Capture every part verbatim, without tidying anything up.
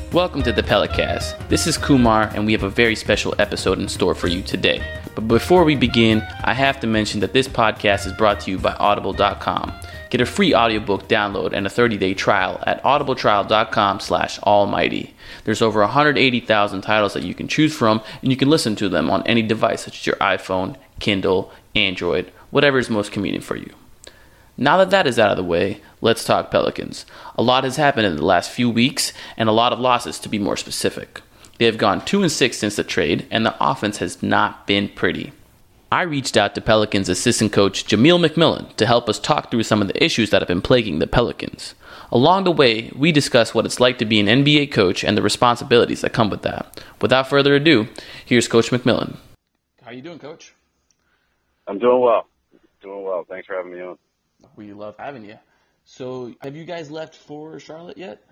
Welcome to the Pelicast. This is Kumar, and we have a very special episode in store for you today. But before we begin, I have to mention that this podcast is brought to you by Audible dot com. Get a free audiobook download and a thirty-day trial at audibletrial dot com slash almighty. There's over one hundred eighty thousand titles that you can choose from, and you can listen to them on any device such as your iPhone, Kindle, Android, whatever is most convenient for you. Now that that is out of the way, let's talk Pelicans. A lot has happened in the last few weeks, and a lot of losses to be more specific. They have gone two and six since the trade, and the offense has not been pretty. I reached out to Pelicans assistant coach Jameel McMillan to help us talk through some of the issues that have been plaguing the Pelicans. Along the way, we discuss what it's like to be an N B A coach and the responsibilities that come with that. Without further ado, here's Coach McMillan. How you doing, Coach? I'm doing well. Doing well. Thanks for having me on. We love having you. So, have you guys left for Charlotte yet?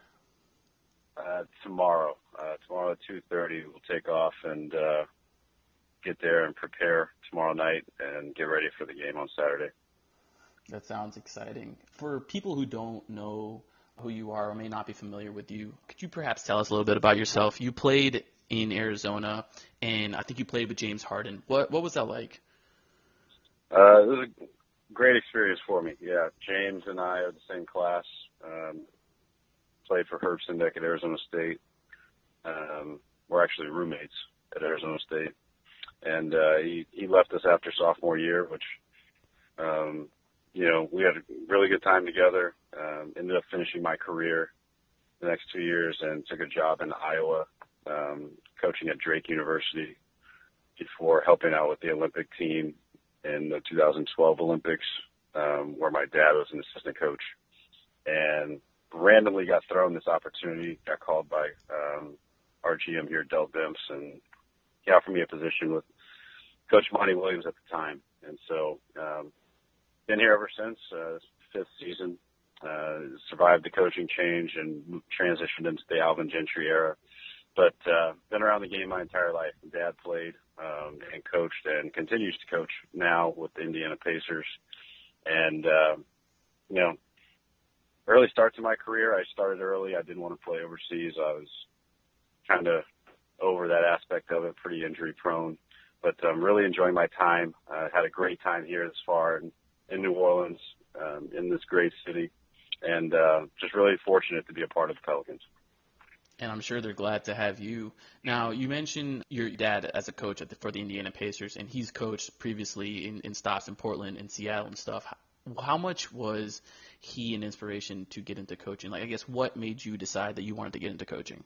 Uh, tomorrow. Uh, tomorrow at two thirty, we'll take off and uh, get there and prepare tomorrow night and get ready for the game on Saturday. That sounds exciting. For people who don't know who you are or may not be familiar with you, could you perhaps tell us a little bit about yourself? You played in Arizona, and I think you played with James Harden. What what was that like? Uh, it was a great experience for me. Yeah, James and I are the same class. Um, played for Herb Sendek at Arizona State. Um, we're actually roommates at Arizona State. And uh, he, he left us after sophomore year, which, um, you know, we had a really good time together. Um, ended up finishing my career the next two years and took a job in Iowa, um, coaching at Drake University before helping out with the Olympic team in the two thousand twelve Olympics, um, where my dad was an assistant coach, and randomly got thrown this opportunity, got called by um, our G M here, Del Dimps, and he offered me a position with Coach Monty Williams at the time. And so, um, been here ever since, uh, fifth season, uh, survived the coaching change and transitioned into the Alvin Gentry era. But uh, been around the game my entire life. Dad played um, and coached and continues to coach now with the Indiana Pacers. And, uh, you know, early start to my career, I started early. I didn't want to play overseas. I was kind of over that aspect of it, pretty injury prone. But I'm um, really enjoying my time. I uh, had a great time here this far in, in New Orleans, um, in this great city, and uh, just really fortunate to be a part of the Pelicans. And I'm sure they're glad to have you. Now, you mentioned your dad as a coach at the, for the Indiana Pacers, and he's coached previously in, in stops in Portland and Seattle and stuff. How, how much was he an inspiration to get into coaching? Like, I guess, what made you decide that you wanted to get into coaching?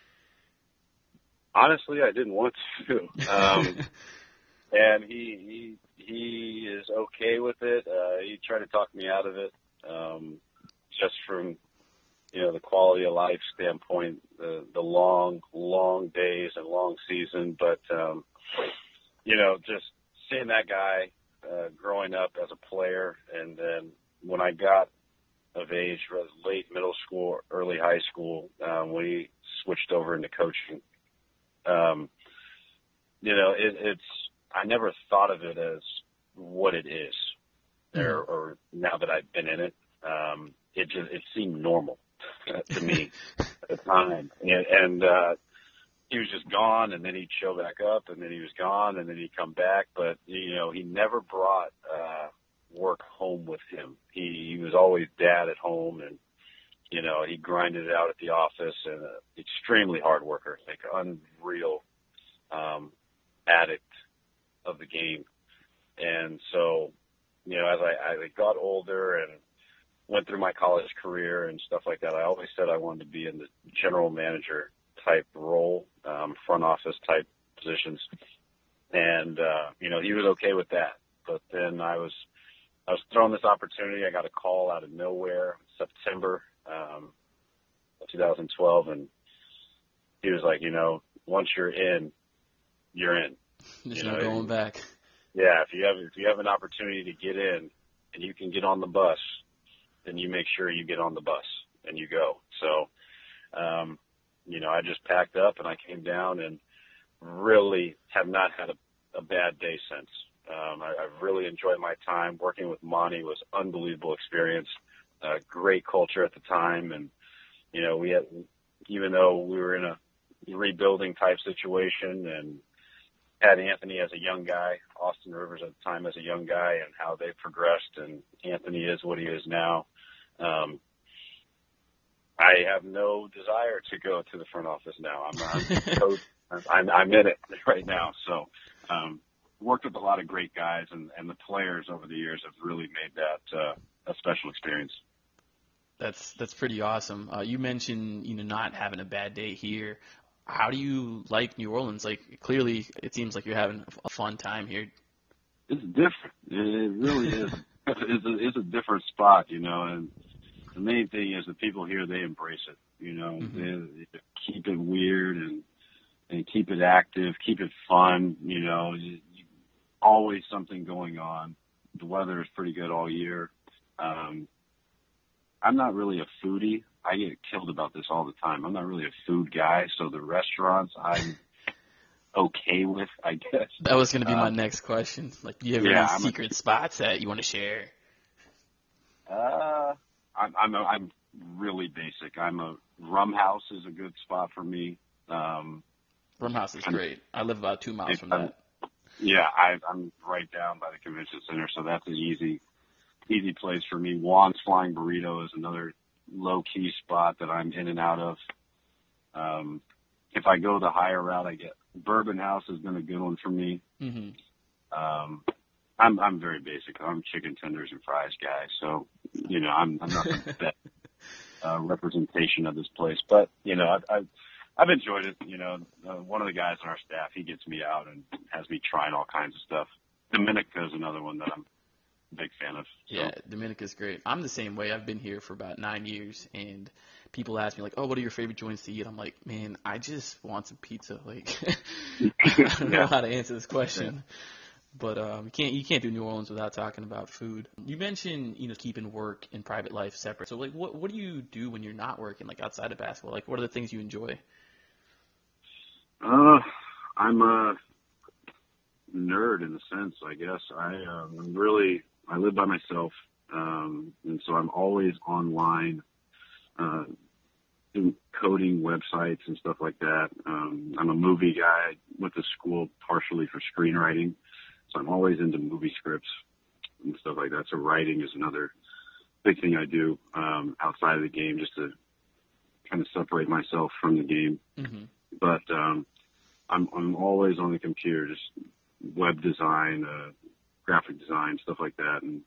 Honestly, I didn't want to. Um, and he, he he is okay with it. Uh, he tried to talk me out of it, um, just from, you know, the quality of life standpoint, the, the long, long days and long season. But, um, you know, just seeing that guy uh, growing up as a player, and then when I got of age, late middle school, early high school, um, when he switched over into coaching, um, you know, it, it's, I never thought of it as what it is, mm-hmm. or, or now that I've been in it, um, it just, it seemed normal to me at the time. And, and, uh, he was just gone, and then he'd show back up, and then he was gone, and then he'd come back. But, you know, he never brought, uh, work home with him. He, he was always dad at home, and, you know, he grinded it out at the office, and uh, extremely hard worker, like unreal, um, addict of the game. And so, you know, as I, I got older and went through my college career and stuff like that, I always said I wanted to be in the general manager type role, um, front office type positions. And, uh, you know, he was okay with that. But then I was, I was thrown this opportunity. I got a call out of nowhere in September, um, of two thousand twelve. And he was like, you know, once you're in, you're in. There's you no know, going back. Yeah. If you have, if you have an opportunity to get in and you can get on the bus, then you make sure you get on the bus and you go. So, um, you know, I just packed up and I came down and really have not had a, a bad day since. Um, I, I've really enjoyed my time. Working with Monty was unbelievable experience, uh, great culture at the time. And, you know, we had, even though we were in a rebuilding type situation and had Anthony as a young guy, Austin Rivers at the time as a young guy, and how they progressed, and Anthony is what he is now. Um, I have no desire to go to the front office now. I'm, I'm, I'm, I'm in it right now. So, um, worked with a lot of great guys, and, and the players over the years have really made that uh, a special experience. That's that's pretty awesome. Uh, you mentioned, you know, not having a bad day here. How do you like New Orleans? Like, clearly, it seems like you're having a fun time here. It's different. It really is. It's a, it's a different spot, you know, and the main thing is the people here, they embrace it, you know. Mm-hmm. They, they keep it weird and, and keep it active, keep it fun, you know. You, you, always something going on. The weather is pretty good all year. Um, I'm not really a foodie. I get killed about this all the time. I'm not really a food guy, so the restaurants I'm okay with, I guess. That was going to be my uh, next question. Like, do you have yeah, any I'm secret a, spots that you want to share? Uh, I'm I'm, a, I'm really basic. I'm a Rum House is a good spot for me. Um, Rum House is great. I live about two miles from that. Yeah, I, I'm right down by the convention center, so that's an easy, easy place for me. Juan's Flying Burrito is another low-key spot that I'm in and out of. Um, if I go the higher route, I get Bourbon House has been a good one for me. Mm-hmm. Um, I'm I'm very basic. I'm chicken tenders and fries guy, so you know I'm I'm not the best uh, representation of this place, but you know I've I've, I've enjoyed it. You know, uh, one of the guys on our staff, he gets me out and has me trying all kinds of stuff. Dominica is another one that I'm a big fan of. So. Yeah, Dominica's great. I'm the same way. I've been here for about nine years, and people ask me like, "Oh, what are your favorite joints to eat?" I'm like, "Man, I just want some pizza." Like, I don't know yeah. how to answer this question. Yeah. But um, you can't you can't do New Orleans without talking about food. You mentioned, you know, keeping work and private life separate. So like, what what do you do when you're not working, like outside of basketball? Like, what are the things you enjoy? Uh, I'm a nerd in a sense, I guess. I um, I'm really I live by myself, um, and so I'm always online, uh, doing coding websites and stuff like that. Um, I'm a movie guy. I went to school partially for screenwriting. So I'm always into movie scripts and stuff like that. So writing is another big thing I do um, outside of the game, just to kind of separate myself from the game. Mm-hmm. But um, I'm I'm always on the computer, just web design, uh, graphic design, stuff like that. And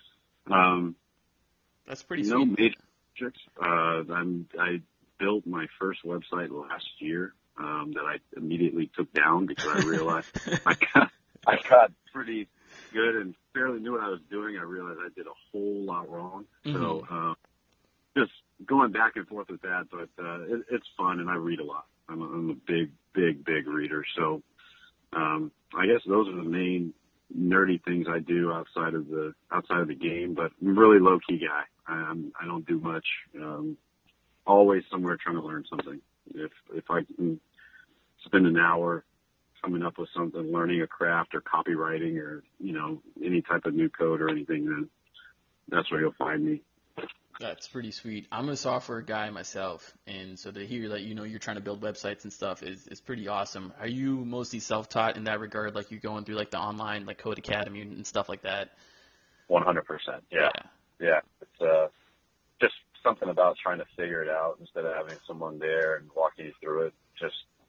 um, that's pretty no sweet. major projects. Uh, I'm I built my first website last year um, that I immediately took down because I realized I got. I got pretty good and fairly knew what I was doing. I realized I did a whole lot wrong. Mm-hmm. So, uh, just going back and forth with that, but, uh, it, it's fun and I read a lot. I'm a, I'm a big, big, big reader. So, um, I guess those are the main nerdy things I do outside of the, outside of the game, but I'm a really low key guy. I, I'm, I don't do much. Um, always somewhere trying to learn something. If, if I can spend an hour coming up with something, learning a craft or copywriting or, you know, any type of new code or anything, then that's where you'll find me. That's pretty sweet. I'm a software guy myself, and so to hear that, you know, you're trying to build websites and stuff is, is pretty awesome. Are you mostly self-taught in that regard, like you're going through like the online, like Code Academy and stuff like that? one hundred percent. Yeah. Yeah. yeah. It's uh, just something about trying to figure it out instead of having someone there and walking you through it. Just,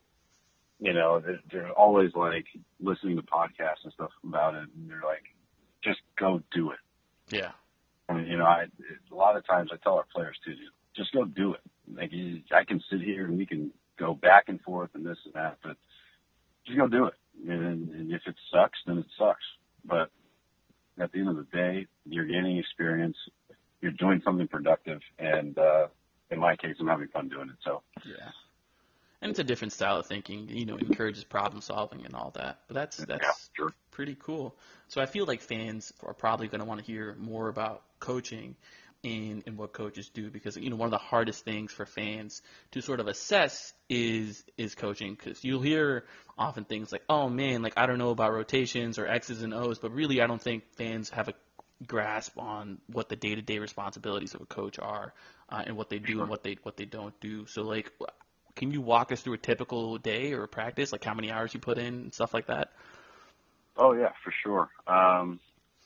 you know, they're, they're always like listening to podcasts and stuff about it, and they're like, just go do it. Yeah. I mean, you know, I, a lot of times I tell our players too, just go do it. Like, you, I can sit here and we can go back and forth and this and that, but just go do it. And, and if it sucks, then it sucks. But at the end of the day, you're gaining experience, you're doing something productive, and uh, in my case, I'm having fun doing it. So. Yeah. And it's a different style of thinking, you know, encourages problem solving and all that. But that's that's yeah, sure. pretty cool. So I feel like fans are probably going to want to hear more about coaching and, and what coaches do, because, you know, one of the hardest things for fans to sort of assess is is coaching, because you'll hear often things like, oh, man, like I don't know about rotations or X's and O's, but really I don't think fans have a grasp on what the day-to-day responsibilities of a coach are, uh, and what they do Sure. and what they what they don't do. So, like, can you walk us through a typical day or a practice, like how many hours you put in and stuff like that? Oh yeah, for sure. Um,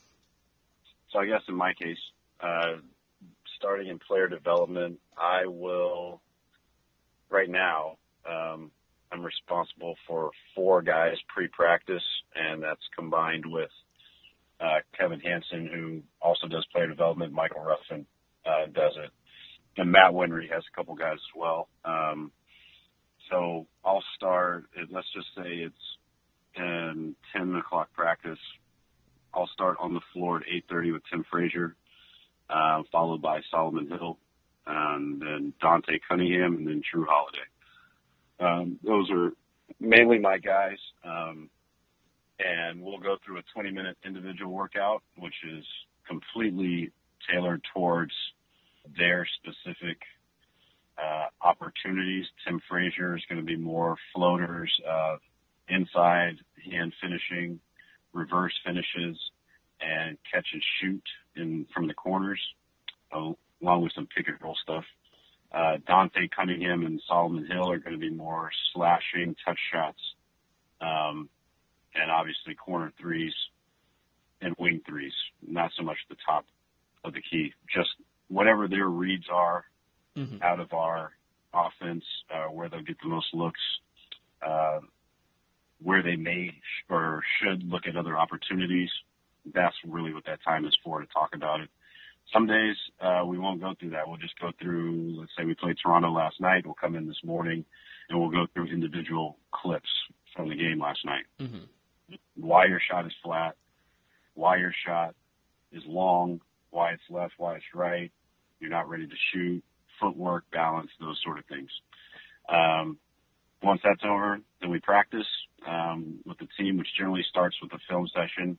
so I guess in my case, uh, starting in player development, I will right now. Um, I'm responsible for four guys pre-practice, and that's combined with uh, Kevin Hansen, who also does player development. Michael Ruffin uh, does it, and Matt Winry has a couple guys as well. Um, so I'll start. Let's just say it's in ten o'clock practice. I'll start on the floor at eight thirty with Tim Frazier, uh, followed by Solomon Hill, and then Dante Cunningham, and then Drew Holiday. Um, those are mainly my guys, um, and we'll go through a twenty-minute individual workout, which is completely tailored towards their specific uh, opportunities. Tim Frazier is going to be more floaters, uh, inside hand finishing, reverse finishes, and catch and shoot in from the corners, uh, along with some pick and roll stuff. Uh, Dante Cunningham and Solomon Hill are going to be more slashing, touch shots, um, and obviously corner threes and wing threes. Not so much the top of the key, just whatever their reads are mm-hmm. out of our offense, uh, where they'll get the most looks, uh, where they may or should look at other opportunities. That's really what that time is for, to talk about it. Some days uh, we won't go through that. We'll just go through, let's say we played Toronto last night. We'll come in this morning and we'll go through individual clips from the game last night. Mm-hmm. Why your shot is flat, why your shot is long, why it's left, why it's right, you're not ready to shoot, footwork, balance, those sort of things. Um, once that's over, then we practice um, with the team, which generally starts with a film session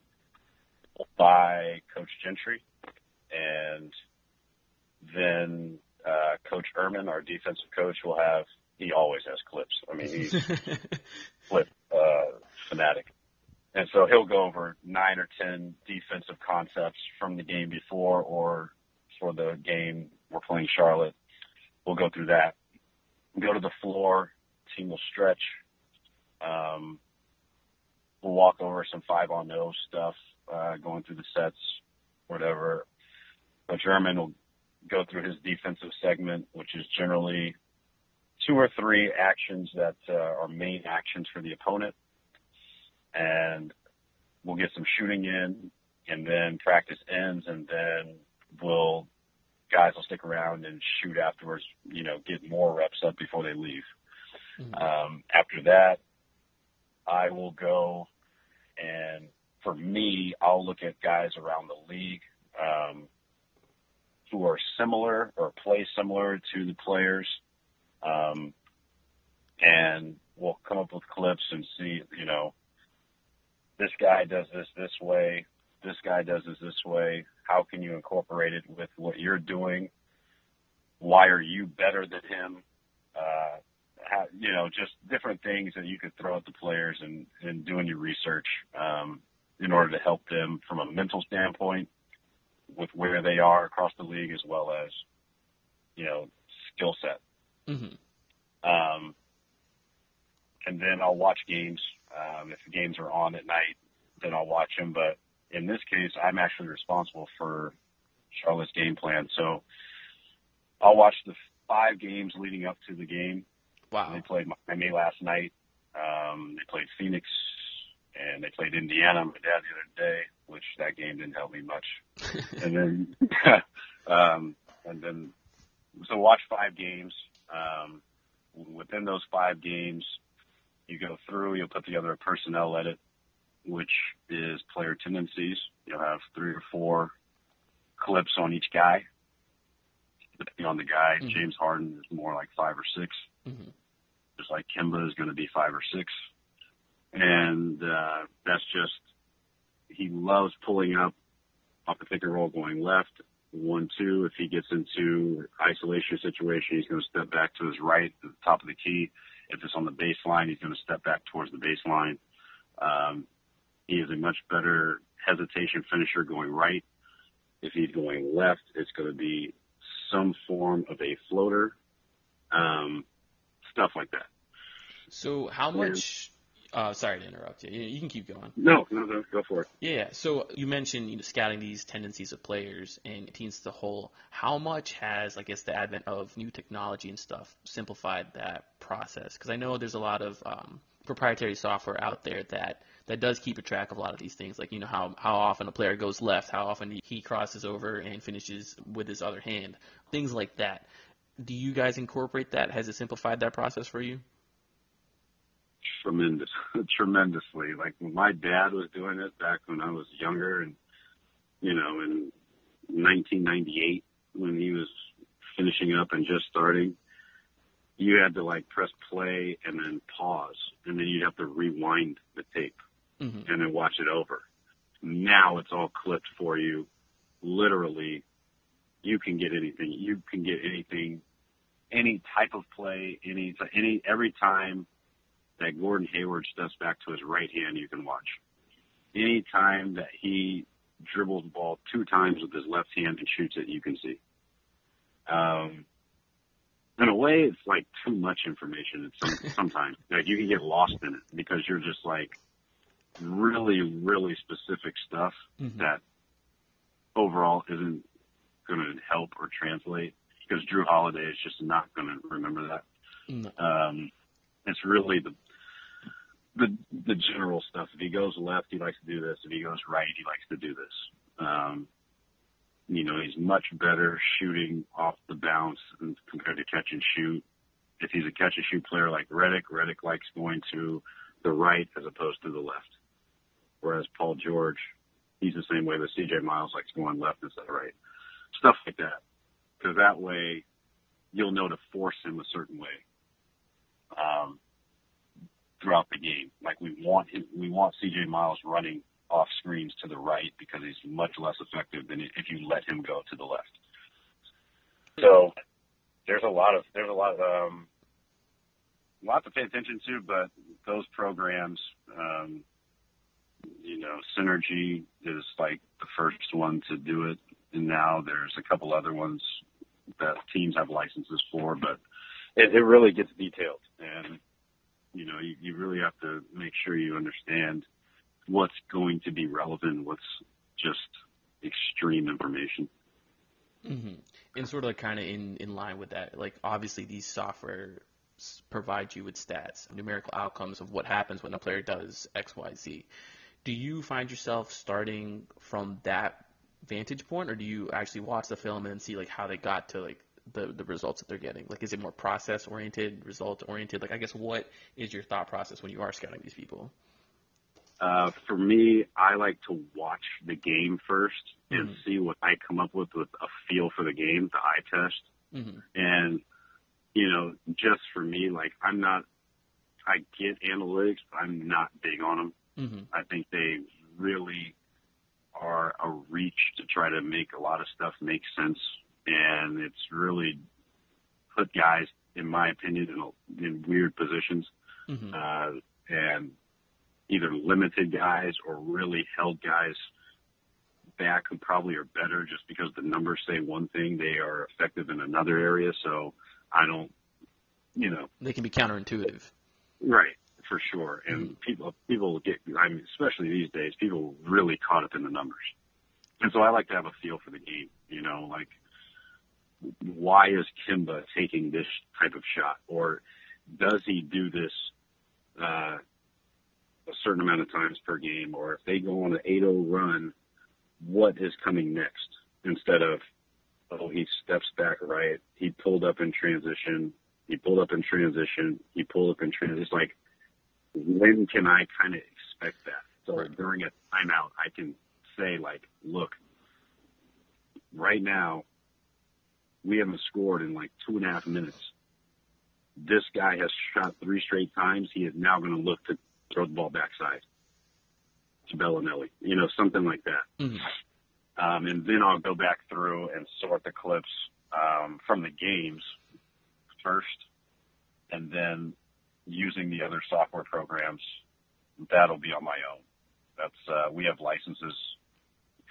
by Coach Gentry. And then uh, Coach Ehrman, our defensive coach, will have, he always has clips. I mean, he's clip uh, fanatic. And so he'll go over nine or ten defensive concepts from the game before or for the game we're playing Charlotte. We'll go through that. Go to the floor. Team will stretch. Um, we'll walk over some five-on-no stuff, uh, going through the sets, whatever. Coach Ehrman will go through his defensive segment, which is generally two or three actions that uh, are main actions for the opponent. And we'll get some shooting in, and then practice ends, and then we'll guys will stick around and shoot afterwards, you know, get more reps up before they leave. Mm-hmm. Um, after that, I will go, and for me, I'll look at guys around the league um, who are similar or play similar to the players, um, and we'll come up with clips and see, you know, this guy does this this way, this guy does this this way. How can you incorporate it with what you're doing? Why are you better than him? Uh, how, you know, just different things that you could throw at the players and, and doing your research um, in order to help them from a mental standpoint with where they are across the league, as well as, you know, skill set. Mm-hmm. Um, and then I'll watch games. Um, if the games are on at night, then I'll watch them. But in this case, I'm actually responsible for Charlotte's game plan. So I'll watch the five games leading up to the game. Wow. They played Miami last night. Um, they played Phoenix, and they played Indiana, my dad, the other day, which that game didn't help me much. and then, um, and then, so watch five games. Um, within those five games, you go through, you'll put together a personnel edit, which is player tendencies. You'll have three or four clips on each guy, depending on the guy. Mm-hmm. James Harden is more like five or six. Mm-hmm. Just like Kemba is going to be five or six. And uh, that's just, he loves pulling up off the pick and roll going left, one, two. If he gets into isolation situation, he's going to step back to his right at the top of the key. If it's on the baseline, he's going to step back towards the baseline. Um, he is a much better hesitation finisher going right. If he's going left, it's going to be some form of a floater, um, stuff like that. So how much? Uh, sorry to interrupt you. You you can keep going. No, no, no, go for it. Yeah. So you mentioned you know scouting these tendencies of players and teams as a whole. How much has I guess the advent of new technology and stuff simplified that process? Because I know there's a lot of um, proprietary software out there that that does keep a track of a lot of these things, like you know how how often a player goes left, how often he, he crosses over and finishes with his other hand, things like that. Do you guys incorporate that? Has it simplified that process for you? Tremendous, tremendously. Like when my dad was doing it back when I was younger, and you know, in nineteen ninety-eight when he was finishing up and just starting, you had to like press play and then pause, and then you'd have to rewind the tape Mm-hmm. and then watch it over. Now it's all clipped for you. Literally, you can get anything. You can get anything, any type of play, any any every time that Gordon Hayward steps back to his right hand, you can watch. Any time that he dribbles the ball two times with his left hand and shoots it, you can see. Um, in a way, it's like too much information. It's some, sometimes like you can get lost in it because you're just like really, really specific stuff Mm-hmm. that overall isn't going to help or translate because Drew Holiday is just not going to remember that. No. Um, it's really the the the general stuff. If he goes left, he likes to do this. If he goes right, he likes to do this. Um, you know, he's much better shooting off the bounce compared to catch and shoot. If he's a catch and shoot player like Redick, Redick likes going to the right as opposed to the left. Whereas Paul George, he's the same way, but C J Miles likes going left instead of right. Stuff like that. Because that way, you'll know to force him a certain way. Um, throughout the game. Like we want him, we want C J Miles running off screens to the right because he's much less effective than if you let him go to the left. So there's a lot of there's a lot of um, lot to pay attention to, but those programs, um, you know, Synergy is like the first one to do it, and now there's a couple other ones that teams have licenses for, but it, it really gets detailed and. You know, you, you really have to make sure you understand what's going to be relevant, what's just extreme information. Mm-hmm. And sort of like kind of in, in line with that, like obviously these software provide you with stats, numerical outcomes of what happens when a player does X, Y, Z. Do you find yourself starting from that vantage point, or do you actually watch the film and see like how they got to like the the results that they're getting? Like, is it more process oriented, result oriented? Like, I guess what is your thought process when you are scouting these people? Uh, for me, I like to watch the game first and Mm-hmm. see what I come up with with a feel for the game, the eye test. Mm-hmm. And, you know, just for me, like I'm not, I get analytics, but I'm not big on them. Mm-hmm. I think they really are a reach to try to make a lot of stuff make sense. And it's really put guys, in my opinion, in, in weird positions, Mm-hmm. uh, and either limited guys or really held guys back who probably are better just because the numbers say one thing, they are effective in another area. So I don't, you know. They can be counterintuitive. Right, for sure. And Mm-hmm. people, people get, I mean, especially these days, people really caught up in the numbers. And so I like to have a feel for the game, you know, like, why is Kimba taking this type of shot? Or does he do this uh, a certain amount of times per game? Or if they go on an eight oh run, what is coming next? Instead of, oh, he steps back right, he pulled up in transition, he pulled up in transition, he pulled up in transition. It's like, when can I kind of expect that? So Right. during a timeout, I can say, like, look, right now, we haven't scored in like two and a half minutes. This guy has shot three straight times. He is now going to look to throw the ball backside to Bellinelli, you know, something like that. Mm-hmm. Um, and then I'll go back through and sort the clips um, from the games first, and then using the other software programs, that'll be on my own. That's uh, we have licenses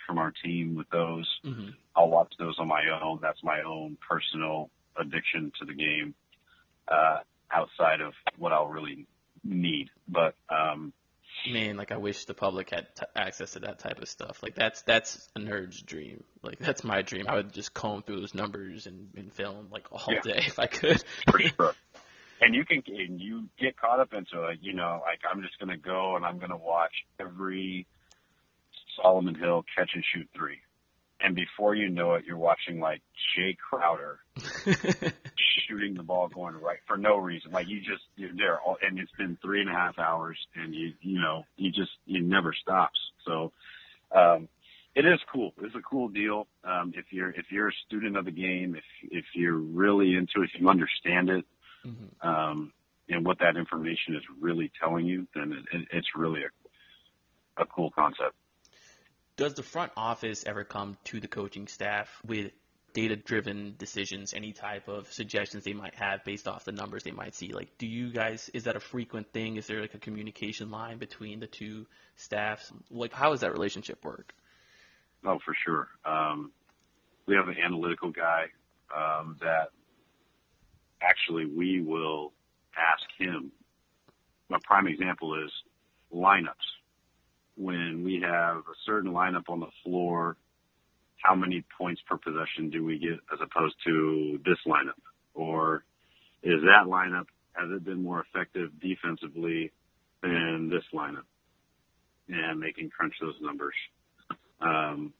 from our team with those. Mm-hmm. I'll watch those on my own. That's my own personal addiction to the game, uh, outside of what I'll really need. But, um, man, like I wish the public had t- access to that type of stuff. Like that's that's a nerd's dream. Like that's my dream. I would just comb through those numbers and, and film like all yeah, day if I could. For sure. And you can, and you get caught up into it, you know, like I'm just going to go and I'm going to watch every Solomon Hill catch and shoot three. And before you know it, you're watching like Jay Crowder shooting the ball going right for no reason. Like you just, you're there all, and it's been three and a half hours and you, you know, you just, you never stops. So, um, it is cool. It's a cool deal. Um, if you're, if you're a student of the game, if, if you're really into it, if you understand it, Mm-hmm. um, and what that information is really telling you, then it, it, it's really a, a cool concept. Does the front office ever come to the coaching staff with data-driven decisions, any type of suggestions they might have based off the numbers they might see? Like, do you guys, is that a frequent thing? Is there like a communication line between the two staffs? Like, how does that relationship work? Oh, for sure. Um, we have an analytical guy um, that actually we will ask him. A prime example is lineups. When we have a certain lineup on the floor, how many points per possession do we get as opposed to this lineup? Or is that lineup, has it been more effective defensively than this lineup? And they can crunch those numbers. Um,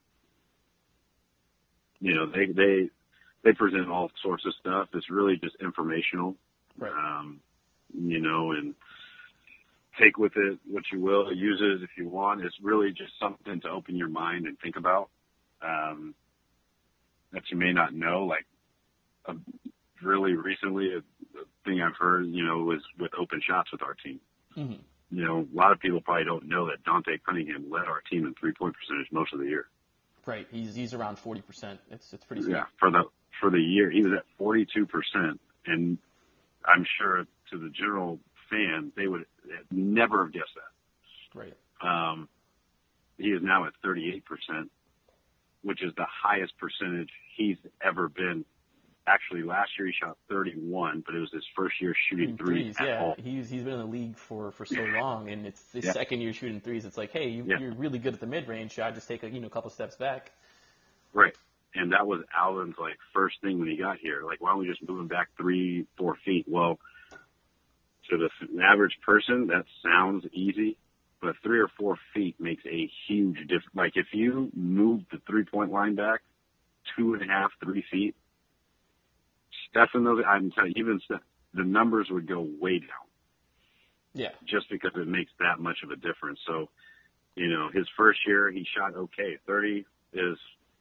you know, they, they, they present all sorts of stuff. It's really just informational, right. um, you know, and take with it what you will, use it if you want. It's really just something to open your mind and think about, um, that you may not know. Like uh, really recently, a, a thing I've heard, you know, was with open shots with our team. Mm-hmm. You know, a lot of people probably don't know that Dante Cunningham led our team in three-point percentage most of the year. Right. He's he's around forty percent. It's it's pretty sweet. Yeah, for the for the year, he was at forty-two percent, and I'm sure to the general fan, they would never have guessed that. Right. Um, he is now at thirty-eight percent, which is the highest percentage he's ever been. Actually, last year he shot thirty-one, but it was his first year shooting threes. threes yeah, all. he's he's been in the league for, for so long, and it's his yeah. second year shooting threes. It's like, hey, you, yeah. you're really good at the mid range shot. Just take a you know a couple steps back. Right. And that was Alvin's like first thing when he got here. Like, why don't we just move him back three, four feet? Well, to the average person, that sounds easy, but three or four feet makes a huge difference. Like, if you move the three-point line back two and a half, three feet, Stephen, those, I'm telling you, even Steph, the numbers would go way down. Yeah. Just because it makes that much of a difference. So, you know, his first year, he shot okay. thirty is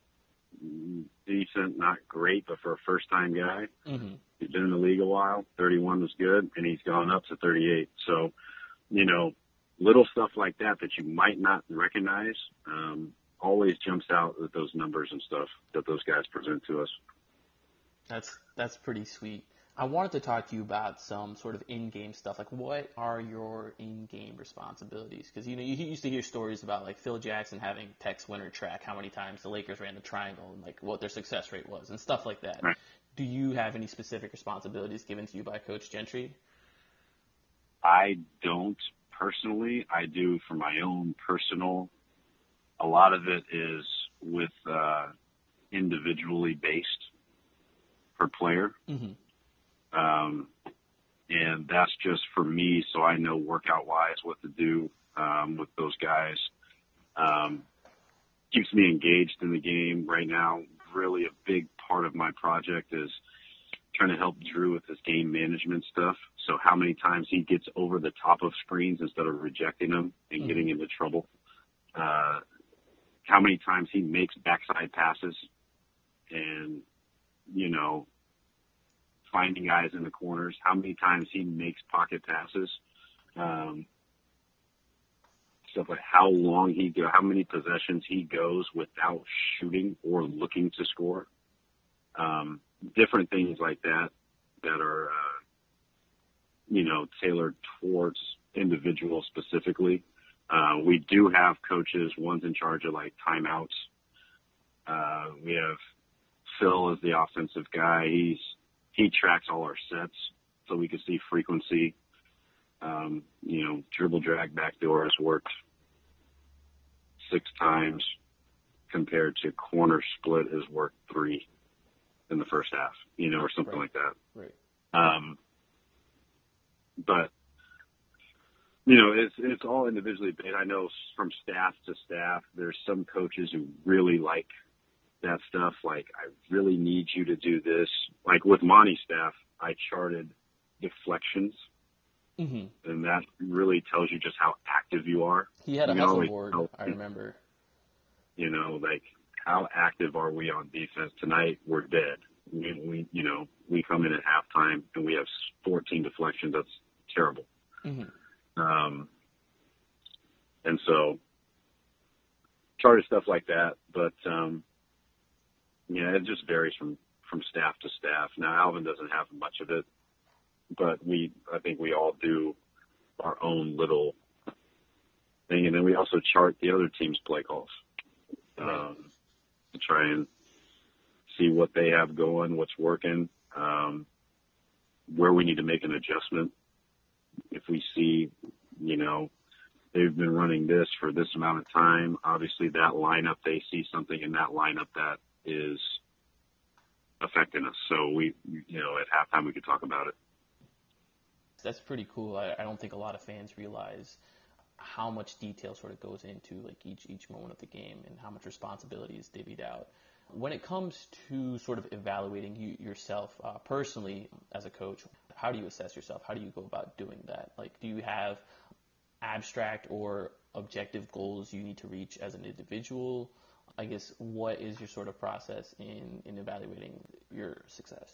decent, not great, but for a first-time guy, mm-hmm. he's been in the league a while. thirty-one was good, and he's gone up to thirty-eight. So, you know, little stuff like that that you might not recognize um, always jumps out with those numbers and stuff that those guys present to us. That's that's pretty sweet. I wanted to talk to you about some sort of in-game stuff. Like, what are your in-game responsibilities? Because, you know, you used to hear stories about, like, Phil Jackson having Tech's winner track, how many times the Lakers ran the triangle, and, like, what their success rate was, and stuff like that. Right. Do you have any specific responsibilities given to you by Coach Gentry? I don't personally. I do for my own personal. A lot of it is with uh, individually based per player. Mm-hmm. Um, and that's just for me, so I know workout wise what to do, um, with those guys. Um, keeps me engaged in the game right now. Really a big part of my project is trying to help Drew with his game management stuff. So how many times he gets over the top of screens instead of rejecting them and mm-hmm. getting into trouble. Uh, how many times he makes backside passes and, you know, finding guys in the corners, how many times he makes pocket passes, um, stuff like how long he go, how many possessions he goes without shooting or looking to score, um, different things like that that are, uh, you know, tailored towards individuals specifically. Uh, we do have coaches, one's in charge of like timeouts Uh, we have Phil as the offensive guy. He's he tracks all our sets, so we can see frequency. Um, you know, dribble drag backdoor has worked six times compared to corner split has worked three in the first half, you know, or something right. like that. Right. Um, but, you know, it's, it's all individually based. I know from staff to staff, there's some coaches who really like that stuff. Like, I really need you to do this. Like with Monty's staff, I charted deflections. Mm-hmm. And that really tells you just how active you are. He had a you hustle board, I remember. You know, like, how active are we on defense? Tonight, we're dead. We, we you know, we come in at halftime and we have fourteen deflections. That's terrible. Mm-hmm. Um, and so, charted stuff like that. But, um, yeah, it just varies from, from staff to staff. Now, Alvin doesn't have much of it. But we, I think we all do our own little thing. And then we also chart the other team's play calls um, to try and see what they have going, what's working, um, where we need to make an adjustment. If we see, you know, they've been running this for this amount of time, obviously that lineup, they see something in that lineup that is affecting us. So we, you know, at halftime we could talk about it. That's pretty cool. I, I don't think a lot of fans realize how much detail sort of goes into like each each moment of the game and how much responsibility is divvied out. When it comes to sort of evaluating you yourself uh, personally as a coach, how do you assess yourself? How do you go about doing that? Like, do you have abstract or objective goals you need to reach as an individual? I guess, what is your sort of process in, in evaluating your success?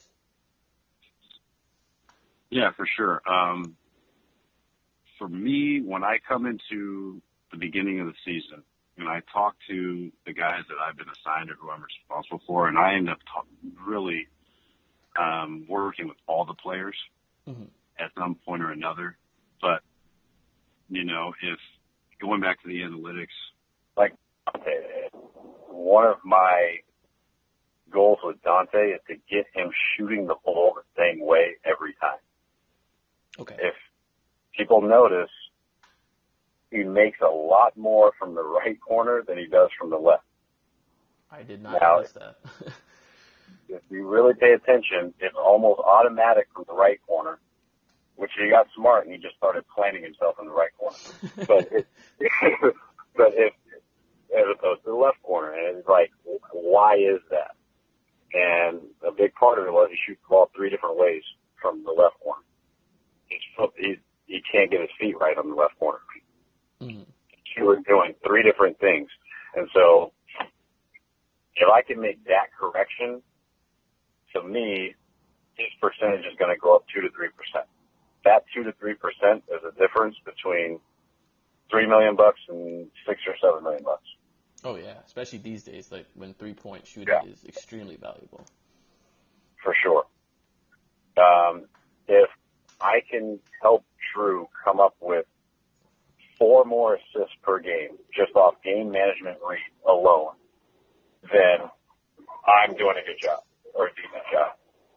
Yeah, for sure. Um, for me, when I come into the beginning of the season and I talk to the guys that I've been assigned or who I'm responsible for, and I end up talk, really um, working with all the players mm-hmm. at some point or another. But, you know, if going back to the analytics, like one of my goals with Dante is to get him shooting the ball the same way every time. Okay. If people notice, he makes a lot more from the right corner than he does from the left. I did not now, notice that. If you really pay attention, it's almost automatic from the right corner, which he got smart and he just started planting himself in the right corner. But it, but if, as opposed to the left corner, and it's like, why is that? And a big part of it was he shoots the ball three different ways from the left corner. He's, he's, he can't get his feet right on the left corner. Mm-hmm. He was doing three different things. And so if I can make that correction, to me, his percentage is going to go up two to three percent. That two to three percent is the difference between three million bucks and six or seven million bucks. Oh yeah, especially these days, like when three-point shooting yeah. is extremely valuable. For sure. Um, if I can help Drew come up with four more assists per game just off game management rate alone, then I'm doing a good job or a decent job.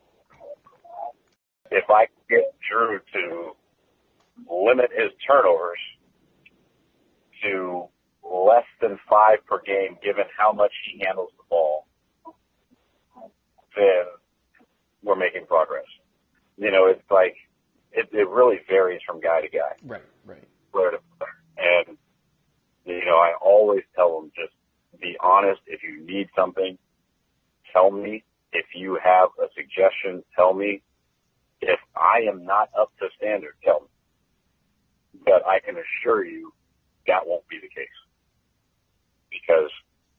If I can get Drew to limit his turnovers to less than five per game, given how much he handles the ball, then we're making progress. You know, it's like, it, it really varies from guy to guy. Right, right. Player to player. And, you know, I always tell them, just be honest. If you need something, tell me. If you have a suggestion, tell me. If I am not up to standard, tell me. But I can assure you that won't be the case. Because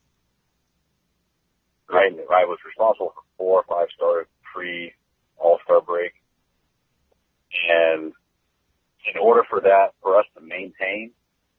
I, I was responsible for four or five star pre All-Star break. And in order for that, for us to maintain,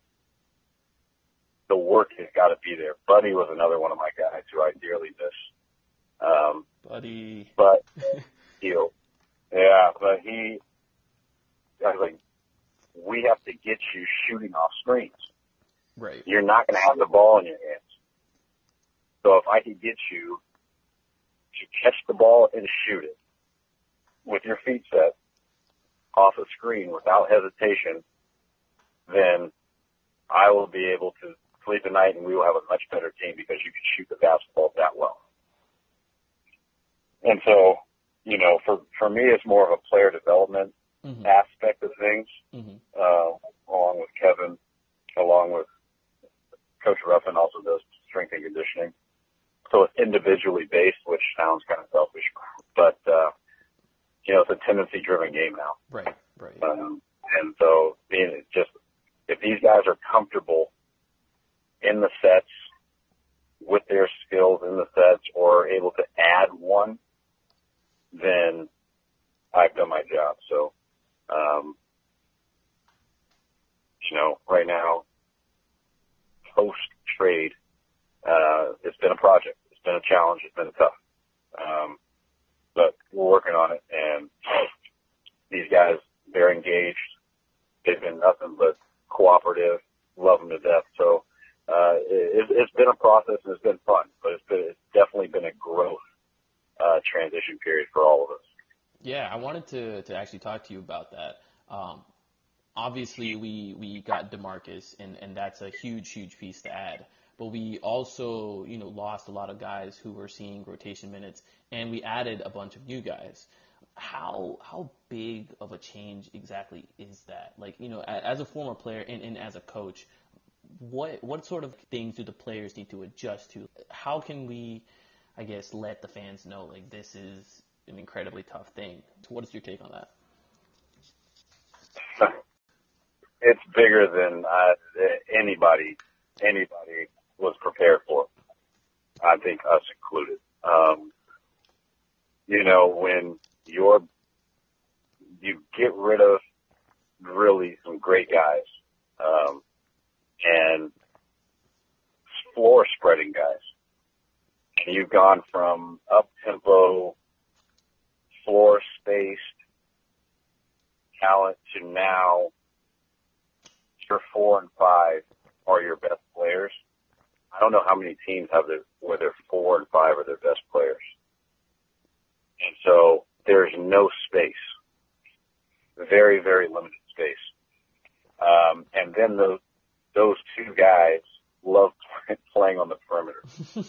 the work has got to be there. Buddy was another one of my guys who I dearly miss. Um, Buddy. But, you know, yeah, but he, I was like, we have to get you shooting off screens. Right. You're not going to have the ball in your hands. So if I could get you to catch the ball and shoot it with your feet set off a screen without hesitation, then I will be able to sleep at night and we will have a much better team because you can shoot the basketball that well. And so, you know, for, for me, it's more of a player development mm-hmm. aspect of things, mm-hmm. uh, along with Kevin, along with Coach Ruffin also does strength and conditioning. So it's individually based, which sounds kind of selfish, but, uh, you know, it's a tendency-driven game now. Right, right. Um, and so being just, if these guys are comfortable in the sets with their skills in the sets or able to add one, then I've done my job. So, um, you know, right now, post-trade, uh, it's been a project. It's been a challenge. It's been tough. Um, but we're working on it, and these guys, they're engaged. They've been nothing but cooperative, love them to death. So, uh, it, it's been a process and it's been fun, but it's been, it's definitely been a growth, uh, transition period for all of us. Yeah, I wanted to, to actually talk to you about that. Um, obviously we, we got DeMarcus and, and that's a huge, huge piece to add. But we also, you know, lost a lot of guys who were seeing rotation minutes, and we added a bunch of new guys. How how big of a change exactly is that? Like, you know, as a former player and, and as a coach, what what sort of things do the players need to adjust to? How can we, I guess, let the fans know, like, this is an incredibly tough thing? What is your take on that? It's bigger than uh, anybody anybody was prepared for. I think us included. Um, you know, when you're, you get rid of really some great guys, um, and floor spreading guys, and you've gone from up-tempo, floor-spaced talent to now your four and five are your best players. I don't know how many teams have their, where their four and five are their best players. And so there's no space. Very, very limited space. Um, and then those, those two guys love playing on the perimeter.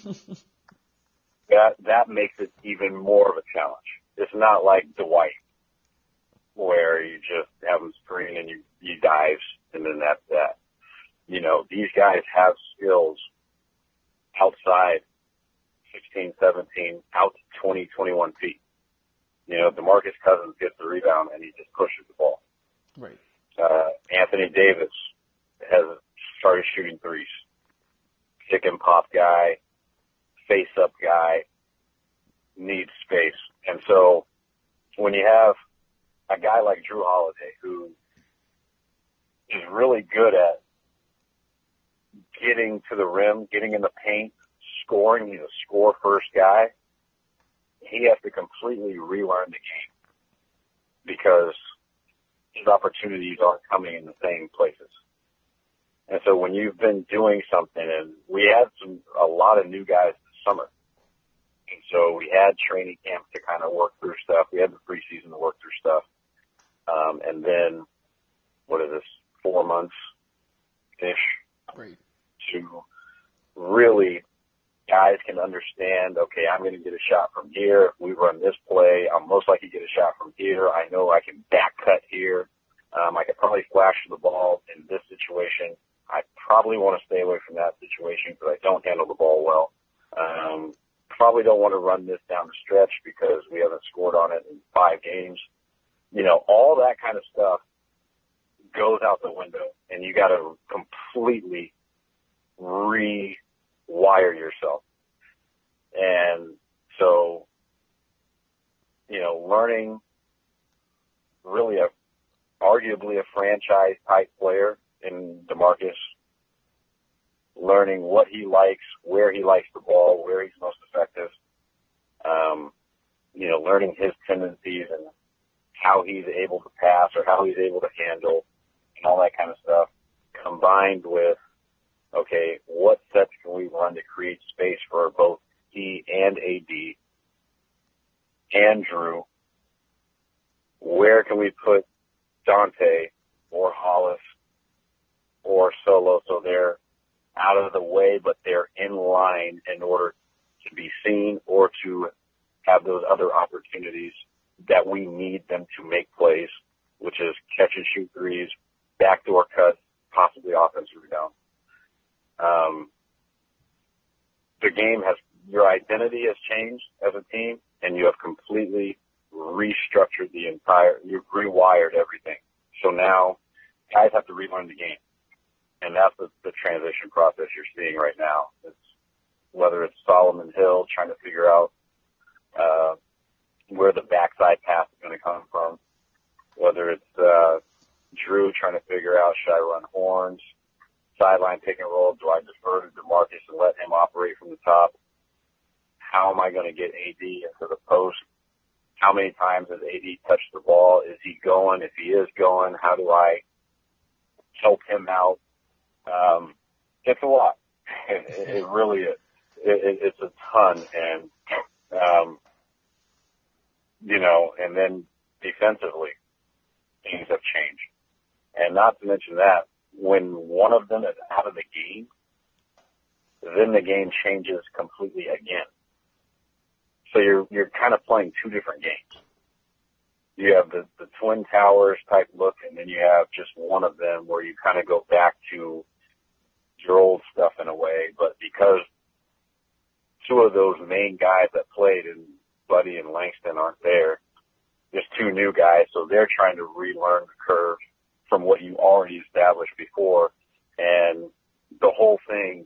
that, that makes it even more of a challenge. It's not like Dwight, where you just have them screen and you, you dive and then that's that. You know, these guys have skills outside sixteen, seventeen, out to twenty, twenty-one feet. You know, DeMarcus Cousins gets the rebound and he just pushes the ball. Right. Uh, Anthony Davis has started shooting threes. Pick and pop guy, face up guy, needs space. And so when you have a guy like Jrue Holiday who is really good at getting to the rim, getting in the paint, scoring, he's a score-first guy, he has to completely relearn the game because his opportunities aren't coming in the same places. And so when you've been doing something, and we had some a lot of new guys this summer, and so we had training camps to kind of work through stuff. We had the preseason to work through stuff. Um, and then, what is this, four months-ish? Great. To really, guys can understand, okay, I'm going to get a shot from here. If we run this play, I'm most likely to get a shot from here. I know I can back cut here. Um, I could probably flash the ball in this situation. I probably want to stay away from that situation because I don't handle the ball well. Um, probably don't want to run this down the stretch because we haven't scored on it in five games. You know, all that kind of stuff goes out the window, and you got to completely rewire yourself. And so, you know, learning really a, arguably a franchise type player in DeMarcus, learning what he likes, where he likes the ball, where he's most effective, um, you know, learning his tendencies and how he's able to pass or how he's able to handle and all that kind of stuff, combined with, okay, what sets can we run to create space for both he and A D and Drew? Where can we put Dante or Hollis or Solo so they're out of the way, but they're in line in order to be seen or to have those other opportunities that we need them to make plays, which is catch and shoot threes, backdoor cuts, possibly offensive rebound. Um, the game has, your identity has changed as a team, and you have completely restructured the entire, you've rewired everything. So now guys have to relearn the game. And that's the, the transition process you're seeing right now. It's whether it's Solomon Hill trying to figure out uh, where the backside pass is going to come from, whether it's uh, Drew trying to figure out, should I run horns, sideline pick and roll, do I defer to DeMarcus and let him operate from the top? How am I going to get A D into the post? How many times has A D touched the ball? Is he going? If he is going, how do I help him out? Um, it's a lot. It, it really is. It, it, it's a ton. And, um, you know, and then defensively, things have changed. And not to mention that, when one of them is out of the game, then the game changes completely again. So you're, you're kind of playing two different games. You have the, the Twin Towers type look, and then you have just one of them where you kind of go back to your old stuff in a way. But because two of those main guys that played, and Buddy and Langston, aren't there, there's two new guys, so they're trying to relearn the curve from what you already established before. And the whole thing,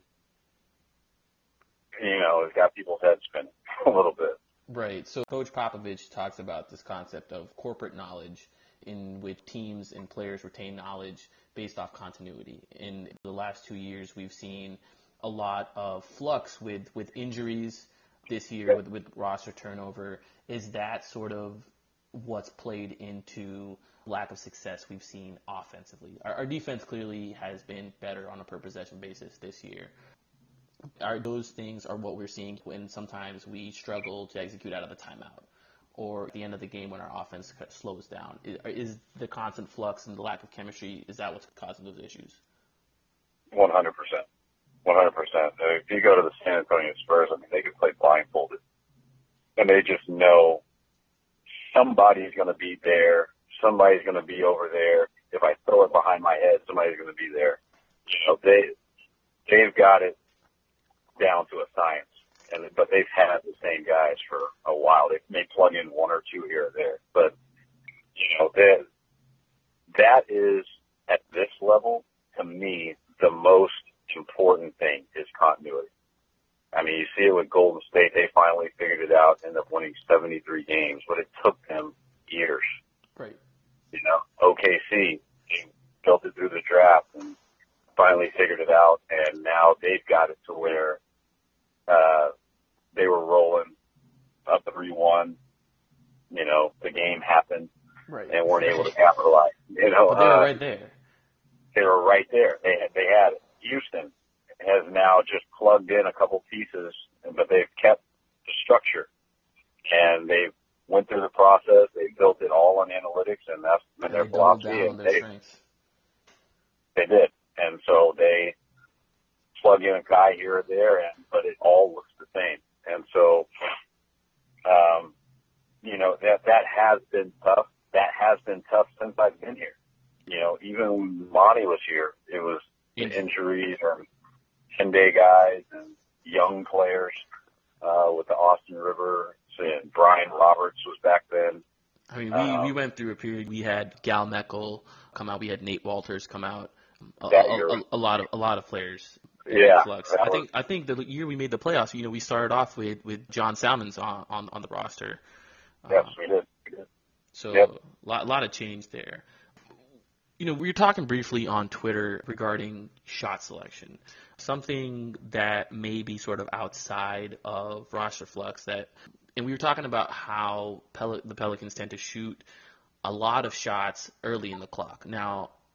you know, has got people's heads spinning a little bit. Right. So Coach Popovich talks about this concept of corporate knowledge, in which teams and players retain knowledge based off continuity. In the last two years, we've seen a lot of flux with, with injuries this year, with, with roster turnover. Is that sort of what's played into lack of success we've seen offensively? Our, our defense clearly has been better on a per possession basis this year. Are those things are what we're seeing when sometimes we struggle to execute out of the timeout, or at the end of the game when our offense slows down? Is, is the constant flux and the lack of chemistry, is that what's causing those issues? one hundred percent. one hundred percent. If you go to the San Antonio Spurs, I mean, they can play blindfolded. And they just know somebody's going to be there. Somebody's going to be over there. If I throw it behind my head, somebody's going to be there. You know, they, they've got it down to a science. And, but they've had the same guys for a while. They may plug in one or two here or there. But, you know, that, that is, at this level, to me, the most important thing is continuity. I mean, you see it with Golden State. They finally figured it out, ended up winning seventy-three games, but it took them years. Right. You know, O K C built it through the draft and finally figured it out, and now they've got it to where uh, they were rolling up three one. You know, the game happened, right, and weren't able to capitalize. You know, but they were uh, right there. They were right there. They had, they had it. Houston has now just plugged in a couple pieces, but they've kept the structure, and they went through the process. They built it all on analytics, and that's been their philosophy. And they, they did, and so they plug in a guy here or there, and but it all looks the same. And so, um, you know, that that has been tough. That has been tough since I've been here. You know, even when Monty was here, it was injuries and ten-day guys and young players uh, with the Austin Rivers, and Brian Roberts was back then. I mean, we, um, we went through a period. We had Gal Meckel come out. We had Nate Walters come out. A, a, a, a lot of a lot of players. Yeah, flux. I think I think the year we made the playoffs, you know, we started off with, with John Salmons on, on, on the roster. Yes, uh, we did. We did. So yep. a lot, lot of change there. You know, we were talking briefly on Twitter regarding shot selection, something that may be sort of outside of roster flux. That, and we were talking about how Pel- the Pelicans tend to shoot a lot of shots early in the clock. Now,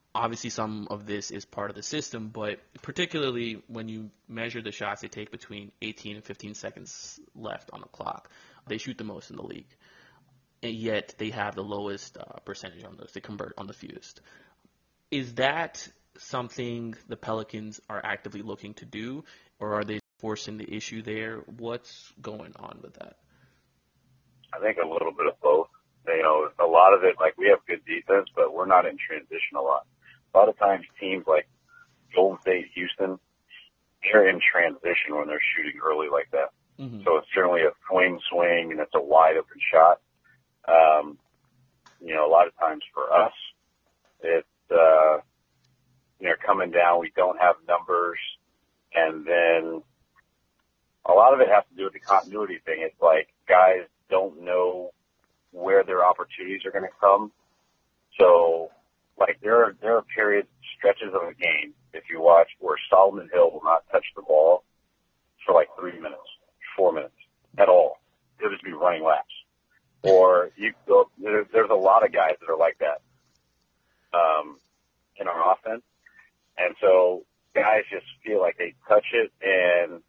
Obviously, some of this is part of the system, but particularly when you measure the shots they take between eighteen and fifteen seconds left on the clock, they shoot the most in the league. And yet they have the lowest uh, percentage on those. They convert on the fewest. Is that something the Pelicans are actively looking to do, or are they forcing the issue there? What's going on with that? I think a little bit of both. You know, a lot of it, like, we have good defense, but we're not in transition a lot. A lot of times teams like Golden State, Houston, they're in transition when they're shooting early like that. Mm-hmm. So it's generally a swing swing, and it's a wide open shot. Um, you know, a lot of times for us, it's, uh, you know, coming down, we don't have numbers, and then a lot of it has to do with the continuity thing. It's like guys don't know where their opportunities are going to come. So, like, there are, there are periods, stretches of a game, if you watch, where Solomon Hill will not touch the ball for like three minutes, four minutes at all. He'll just be running laps. Or you go, there, there's a lot of guys that are like that um, in our offense. And so guys just feel like they touch it, and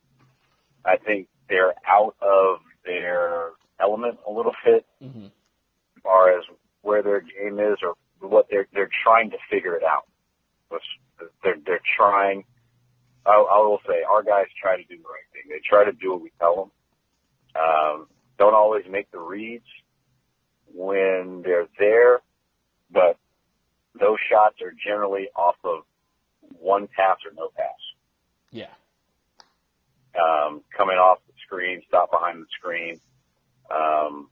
I think they're out of their element a little bit mm-hmm. as far as where their game is or what they're they're trying to figure it out. They're they're trying. I, I will say our guys try to do the right thing. They try to do what we tell them. Um, don't always make the reads when they're there, but those shots are generally off of one pass or no pass. Yeah. Um, coming off the screen, stop behind the screen. Um,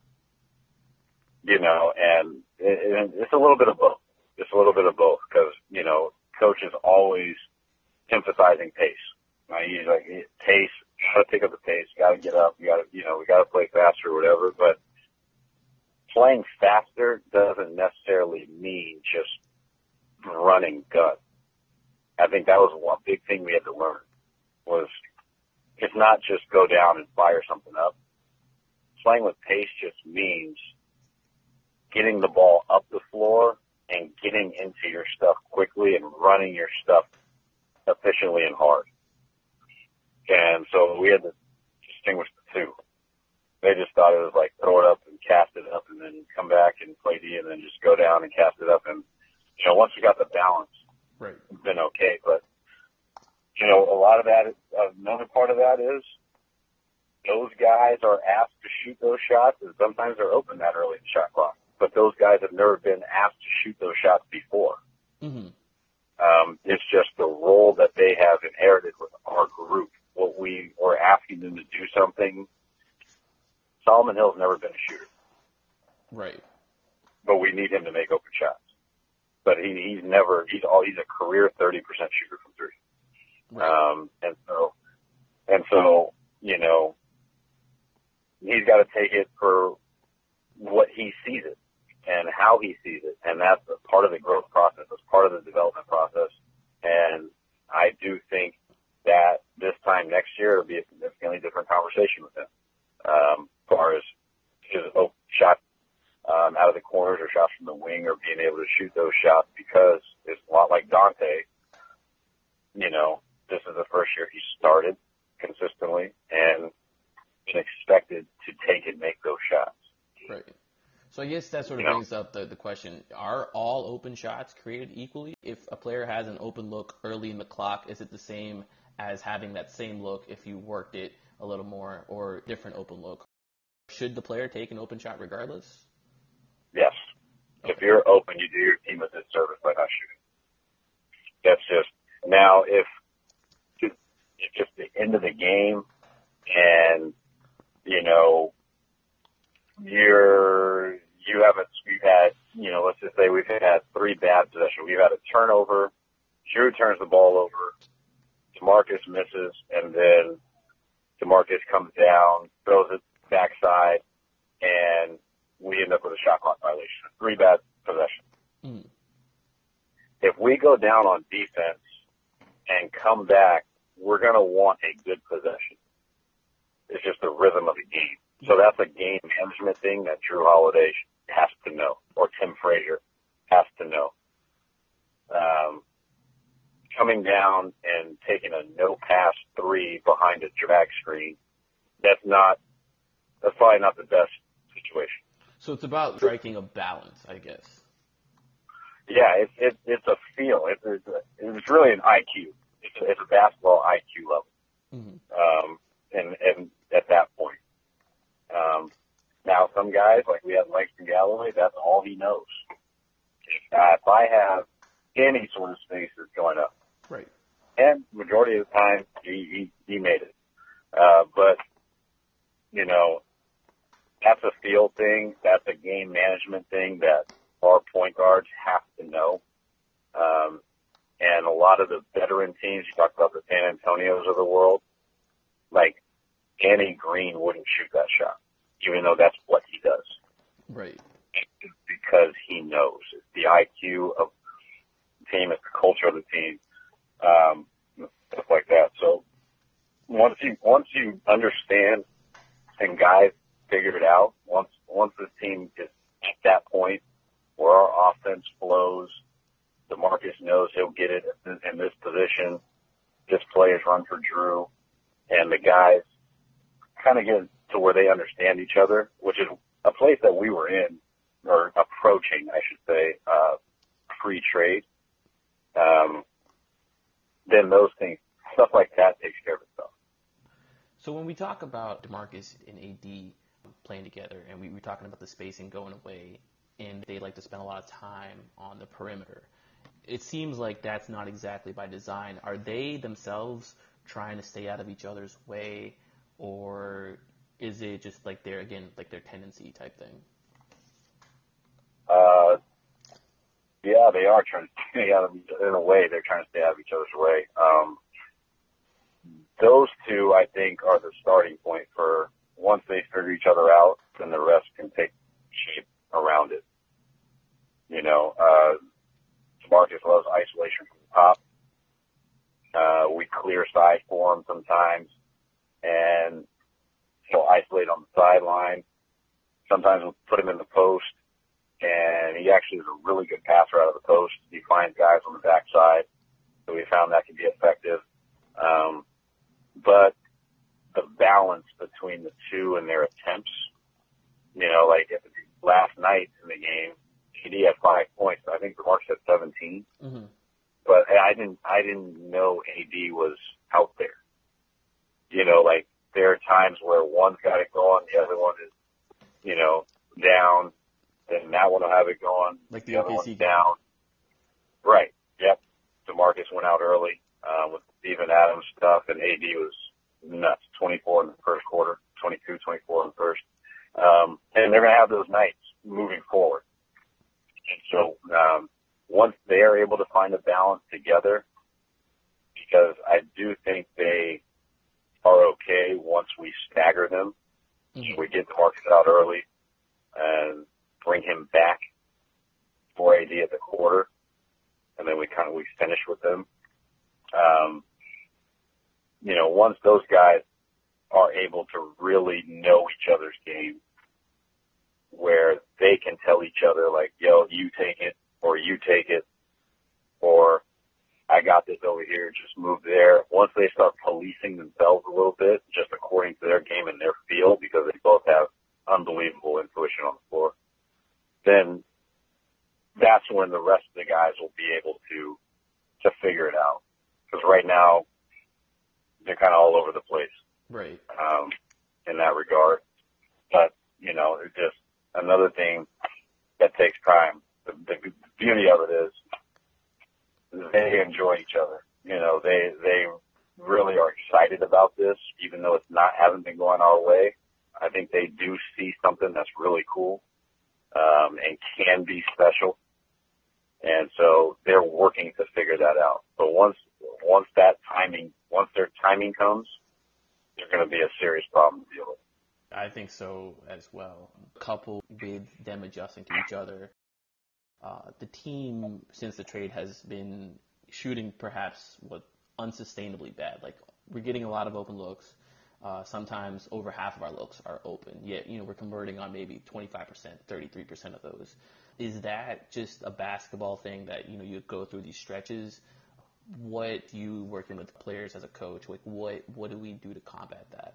you know, and it, it, it's a little bit of both. It's a little bit of both because, you know, coach is always emphasizing pace. Right? He's like, pace, got to pick up the pace, got to get up, you got to, you know, we got to play faster or whatever. But playing faster doesn't necessarily mean just running gut. I think that was one big thing we had to learn was it's not just go down and fire something up. Playing with pace just means getting the ball up the floor and getting into your stuff quickly and running your stuff efficiently and hard. And so we had to distinguish the two. They just thought it was like throw it up and cast it up and then come back and play D and then just go down and cast it up. And, you know, once we got the balance, right, it's been okay. But, you know, a lot of that, another part of that is those guys are asked to shoot those shots, and sometimes they're open that early in the shot clock. But those guys have never been asked to shoot those shots before. Mm-hmm. Um, it's just the role that they have inherited with our group. What we are asking them to do something. Solomon Hill's never been a shooter. Right. But we need him to make open shots. But he, he's never, he's all, he's a career thirty percent shooter from three. Right. Um, and so, and so, you know, he's got to take it for what he sees it and how he sees it. And that's a part of the growth process. That's part of the development process. And I do think that this time next year it'll be a significantly different conversation with him. Um, as far as his oh, shots um, out of the corners or shots from the wing or being able to shoot those shots because it's a lot like Dante. You know, this is the first year he started consistently and been expected to take and make those shots. Right. So I guess that sort of you know? brings up the, the question, are all open shots created equally? If a player has an open look early in the clock, is it the same as having that same look if you worked it a little more or different open look? Should the player take an open shot regardless? Yes. Okay. If you're open, you do your team a disservice by not shooting. That's just, now if it's just the end of the game and, you know, you're, you haven't, we've had, you know, let's just say we've had three bad possessions. We've had a turnover, Drew turns the ball over, DeMarcus misses, and then DeMarcus comes down, throws it backside, and we end up with a shot clock violation. Three bad possessions. Mm. If we go down on defense and come back, we're going to want a good possession. It's just the rhythm of the game. So that's a game management thing that Drew Holiday has to know, or Tim Frazier has to know. um, coming down and taking a no pass three behind a drag screen, that's not, that's probably not the best situation. So it's about striking a balance, I guess. Yeah, it's it, it's a feel. It's it's, a, it's really an I Q. It's a, it's a basketball I Q level. Mm-hmm. Um, and and at that point, um, now some guys like we have Langston Galloway. That's all he knows. If, uh, if I have any sort of spaces going up, right, and majority of the time he he, he made it. Uh, but you know, that's a feel thing. That's a game management thing that our point guards have to know. Um, and a lot of the veteran teams, you talk about the San Antonios of the world, like Danny Green wouldn't shoot that shot, even though that's what he does. Right. It's because he knows. It's the I Q of the team, it's the culture of the team, um, stuff like that. So once you, once you understand and guys figure it out, once, once the team is at that point where our offense flows, DeMarcus knows he'll get it in this position, this play is run for Drew, and the guys kind of get to where they understand each other, which is a place that we were in, or approaching, I should say, uh, pre-trade. Um, then those things, stuff like that takes care of itself. So when we talk about DeMarcus and A D playing together, and we were talking about the spacing going away, and they like to spend a lot of time on the perimeter, it seems like that's not exactly by design. Are they themselves trying to stay out of each other's way, or is it just like their, again, like their tendency type thing? Uh, yeah, they are trying to stay out of each other. In a way, they're trying to stay out of each other's way. Um, those two, I think, are the starting point for once they figure each other out, then the rest can take shape around it. You know, uh, DeMarcus loves isolation from the top. Uh, we clear side for him sometimes, and he'll isolate on the sideline. Sometimes we'll put him in the post, and he actually is a really good passer out of the post. He finds guys on the backside, so we found that can be effective. Um, but the balance between the two and their attempts, you know, like if last night in the game, A D had five points. I think DeMarcus had seventeen. Mm-hmm. But I didn't, I didn't know A D was out there. You know, like there are times where one's got it going, the other one is, you know, down, then that one will have it going. Like the, the other O K C one's game. down. Right. Yep. DeMarcus went out early, uh, with Steven Adams stuff, and A D was nuts. twenty-four in the first quarter, twenty-two, twenty-four in the first. Um, and they're going to have those nights moving forward. And so, um, once they are able to find a balance together, because I do think they are okay once we stagger them. Mm-hmm. We get DeMarcus out early and bring him back for A D at the quarter, and then we kind of, we finish with them. Um, you know, once those guys are able to really know each other's game, where they can tell each other, like, yo, you take it, or you take it, or I got this over here, just move there. Once they start policing themselves a little bit, just according to their game and their feel, because they both have unbelievable intuition on the floor, then that's when the rest of the guys will be able to to figure it out. Because right now, they're kind of all over the place. Right. Um, in that regard. But, you know, it's just another thing that takes time. The, the beauty of it is they enjoy each other. You know, they they really are excited about this, even though it's not hasn't been going our way. I think they do see something that's really cool, um, and can be special. And so they're working to figure that out. But once once that timing, once their timing comes, they're going to be a serious problem to deal with. I think so as well. Coupled with them adjusting to each other, uh, the team, since the trade, has been shooting perhaps what unsustainably bad. Like, we're getting a lot of open looks. Uh, sometimes over half of our looks are open, yet, you know, we're converting on maybe twenty-five percent, thirty-three percent of those. Is that just a basketball thing that, you know, you go through these stretches? What you working with players as a coach, like what, what do we do to combat that?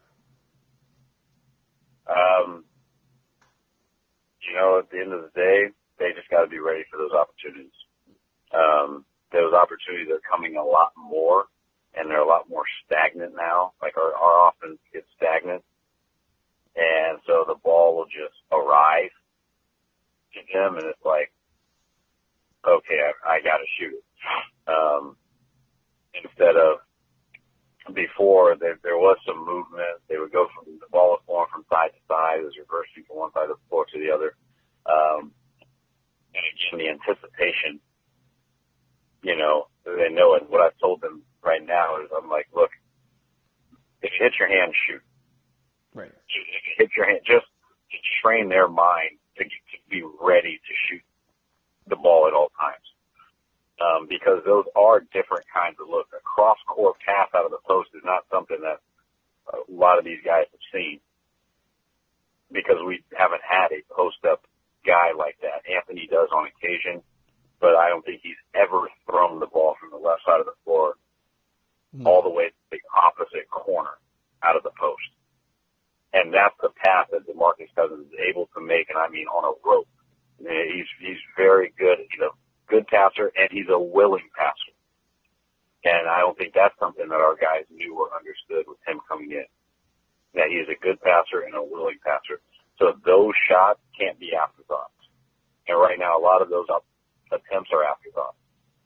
Um, you know, at the end of the day, they just got to be ready for those opportunities. Um, those opportunities are coming a lot more, and they're a lot more stagnant now. Like our, our offense gets stagnant, and so the ball will just arrive to them, and it's like, okay, I, I got to shoot it. Um, instead of before, there, there was some movement. They would go from the ball was going from side to side, it was reversing from one side of the floor to the other. Um, and again, the anticipation, you know, they know it. What I've told them right now is, I'm like, look, if you hit your hand, shoot. Right. If you hit your hand, just to train their mind to, to be ready to shoot the ball at all times. Um, because those are different kinds of looks. A cross-court pass out of the post is not something that a lot of these guys have seen, because we haven't had a post-up guy like that. Anthony does on occasion, but I don't think he's ever thrown the ball from the left side of the floor mm. all the way to the opposite corner out of the post. And that's the pass that DeMarcus Cousins is able to make, and I mean on a rope. He's he's very good. He's a good passer, and he's a willing passer. And I don't think that's something that our guys knew or understood with him coming in, that he is a good passer and a willing passer. So those shots can't be afterthoughts. And right now, a lot of those up, attempts are afterthoughts.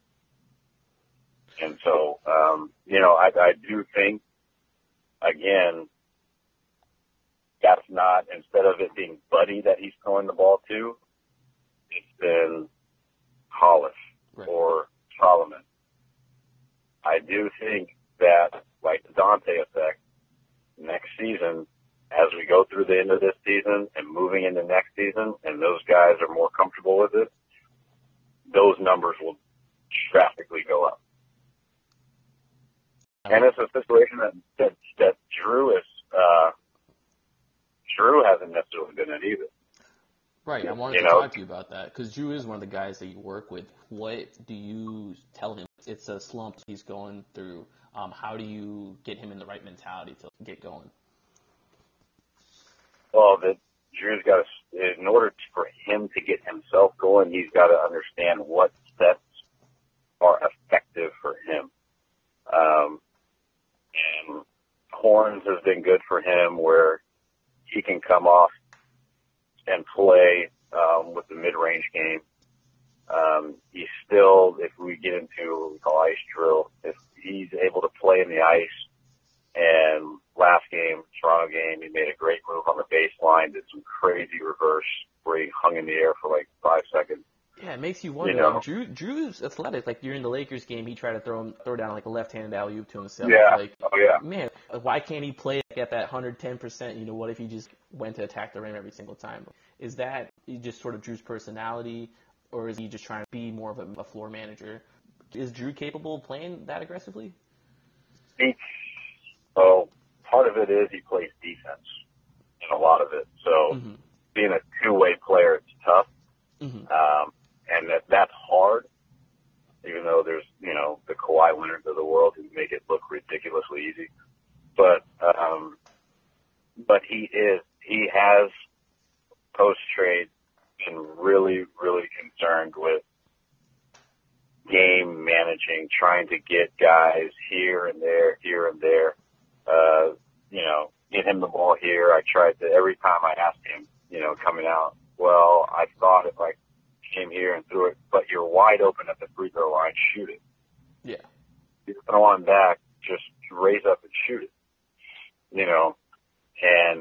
And so, um, you know, I, I do think, again, that's not, instead of it being Buddy that he's throwing the ball to, it's been Hollis right. or Solomon. I do think that, like the Dante effect, next season, as we go through the end of this season and moving into next season, and those guys are more comfortable with it, those numbers will drastically go up. And it's a situation that, that, that Drew is, uh, Drew hasn't necessarily been in either. Right, I wanted you to know? talk to you about that, because Drew is one of the guys that you work with. What do you tell him? It's a slump he's going through. Um, how do you get him in the right mentality to get going? Well, the, Drew's got to, in order for him to get himself going, he's got to understand what steps are effective for him. Um, and Horns has been good for him, where he can come off and play um, with the mid-range game. Um, he's still, if we get into what we call ice drill, if he's able to play in the ice, and last game, Toronto game, he made a great move on the baseline, did some crazy reverse where he hung in the air for like five seconds. Yeah, it makes you wonder. You know? Like Drew, Drew's athletic. Like during the Lakers game, he tried to throw him, throw down like a left-handed alley-oop to himself. Yeah. Like, oh yeah. Man, why can't he play at that one hundred ten percent? You know, what if he just went to attack the rim every single time? Is that just sort of Drew's personality, or is he just trying to be more of a, a floor manager? Is Drew capable of playing that aggressively? He, well, part of it is he plays defense in a lot of it. So mm-hmm. being a two-way player, it's tough. Mm-hmm. Um, and that that's hard, even though there's, you know, the Kawhi Leonards of the world who make it look ridiculously easy. But, um, but he is, he has post-trade been really, really concerned with game managing, trying to get guys here and there, here and there, uh, you know, get him the ball here. I tried to, every time I asked him, you know, coming out, well, I thought if I came here and threw it, but you're wide open at the free throw line, shoot it. Yeah. If you throw on back, just raise up and shoot it. You know, and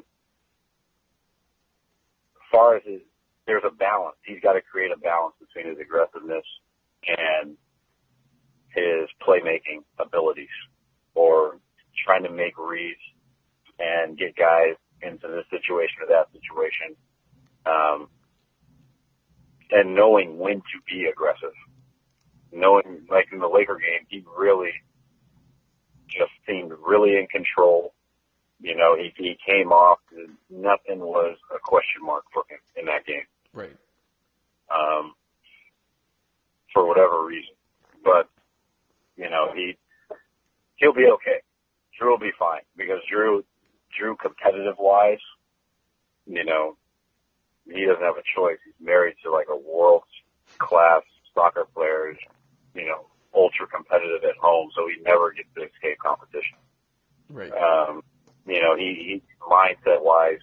as far as his, there's a balance. He's got to create a balance between his aggressiveness and his playmaking abilities, or trying to make reads and get guys into this situation or that situation. Um, and knowing when to be aggressive. Knowing, like in the Laker game, he really just seemed really in control. You know, he, he came off, nothing was a question mark for him in that game. Right. Um, for whatever reason. But, you know, he, he'll be okay. Drew will be fine because Drew, Drew competitive wise, you know, he doesn't have a choice. He's married to like a world class soccer player, you know, ultra competitive at home. So he never gets to escape competition. Right. Um, you know, he, he mindset wise,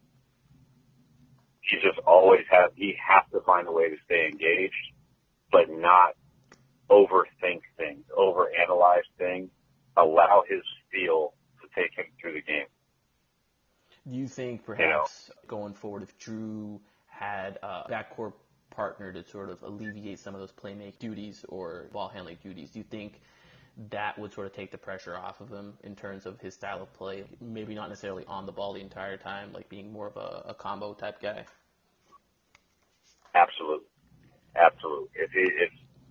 he just always has, he has to find a way to stay engaged, but not overthink things, overanalyze things, allow his feel to take him through the game. Do you think perhaps you know, going forward, if Drew had a backcourt partner to sort of alleviate some of those playmaking duties or ball handling duties, do you think that would sort of take the pressure off of him in terms of his style of play? Maybe not necessarily on the ball the entire time, like being more of a, a combo type guy. Absolutely, absolutely. If he, if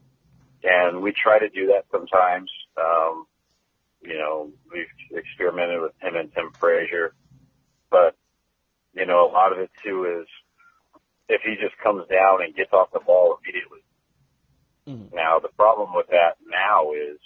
and we try to do that sometimes. Um, you know, we've experimented with him and Tim Frazier, but you know, a lot of it too is if he just comes down and gets off the ball immediately. Mm-hmm. Now, the problem with that now is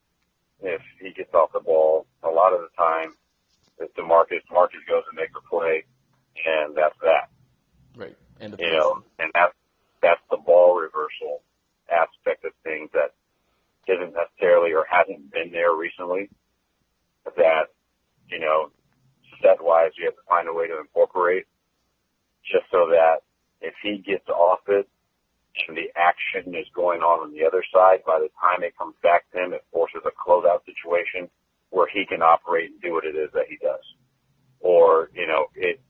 if he gets off the ball, a lot of the time, if DeMarcus, Marcus goes and makes a play, and that's that. Right. And the you know, and that's, that's the ball reversal aspect of things that isn't necessarily or hasn't been there recently that, you know, set-wise, you have to find a way to incorporate just so that if he gets off it and the action is going on on the other side, by the time it comes back to him, it forces a closeout situation where he can operate and do what it is that he does. Or, you know, it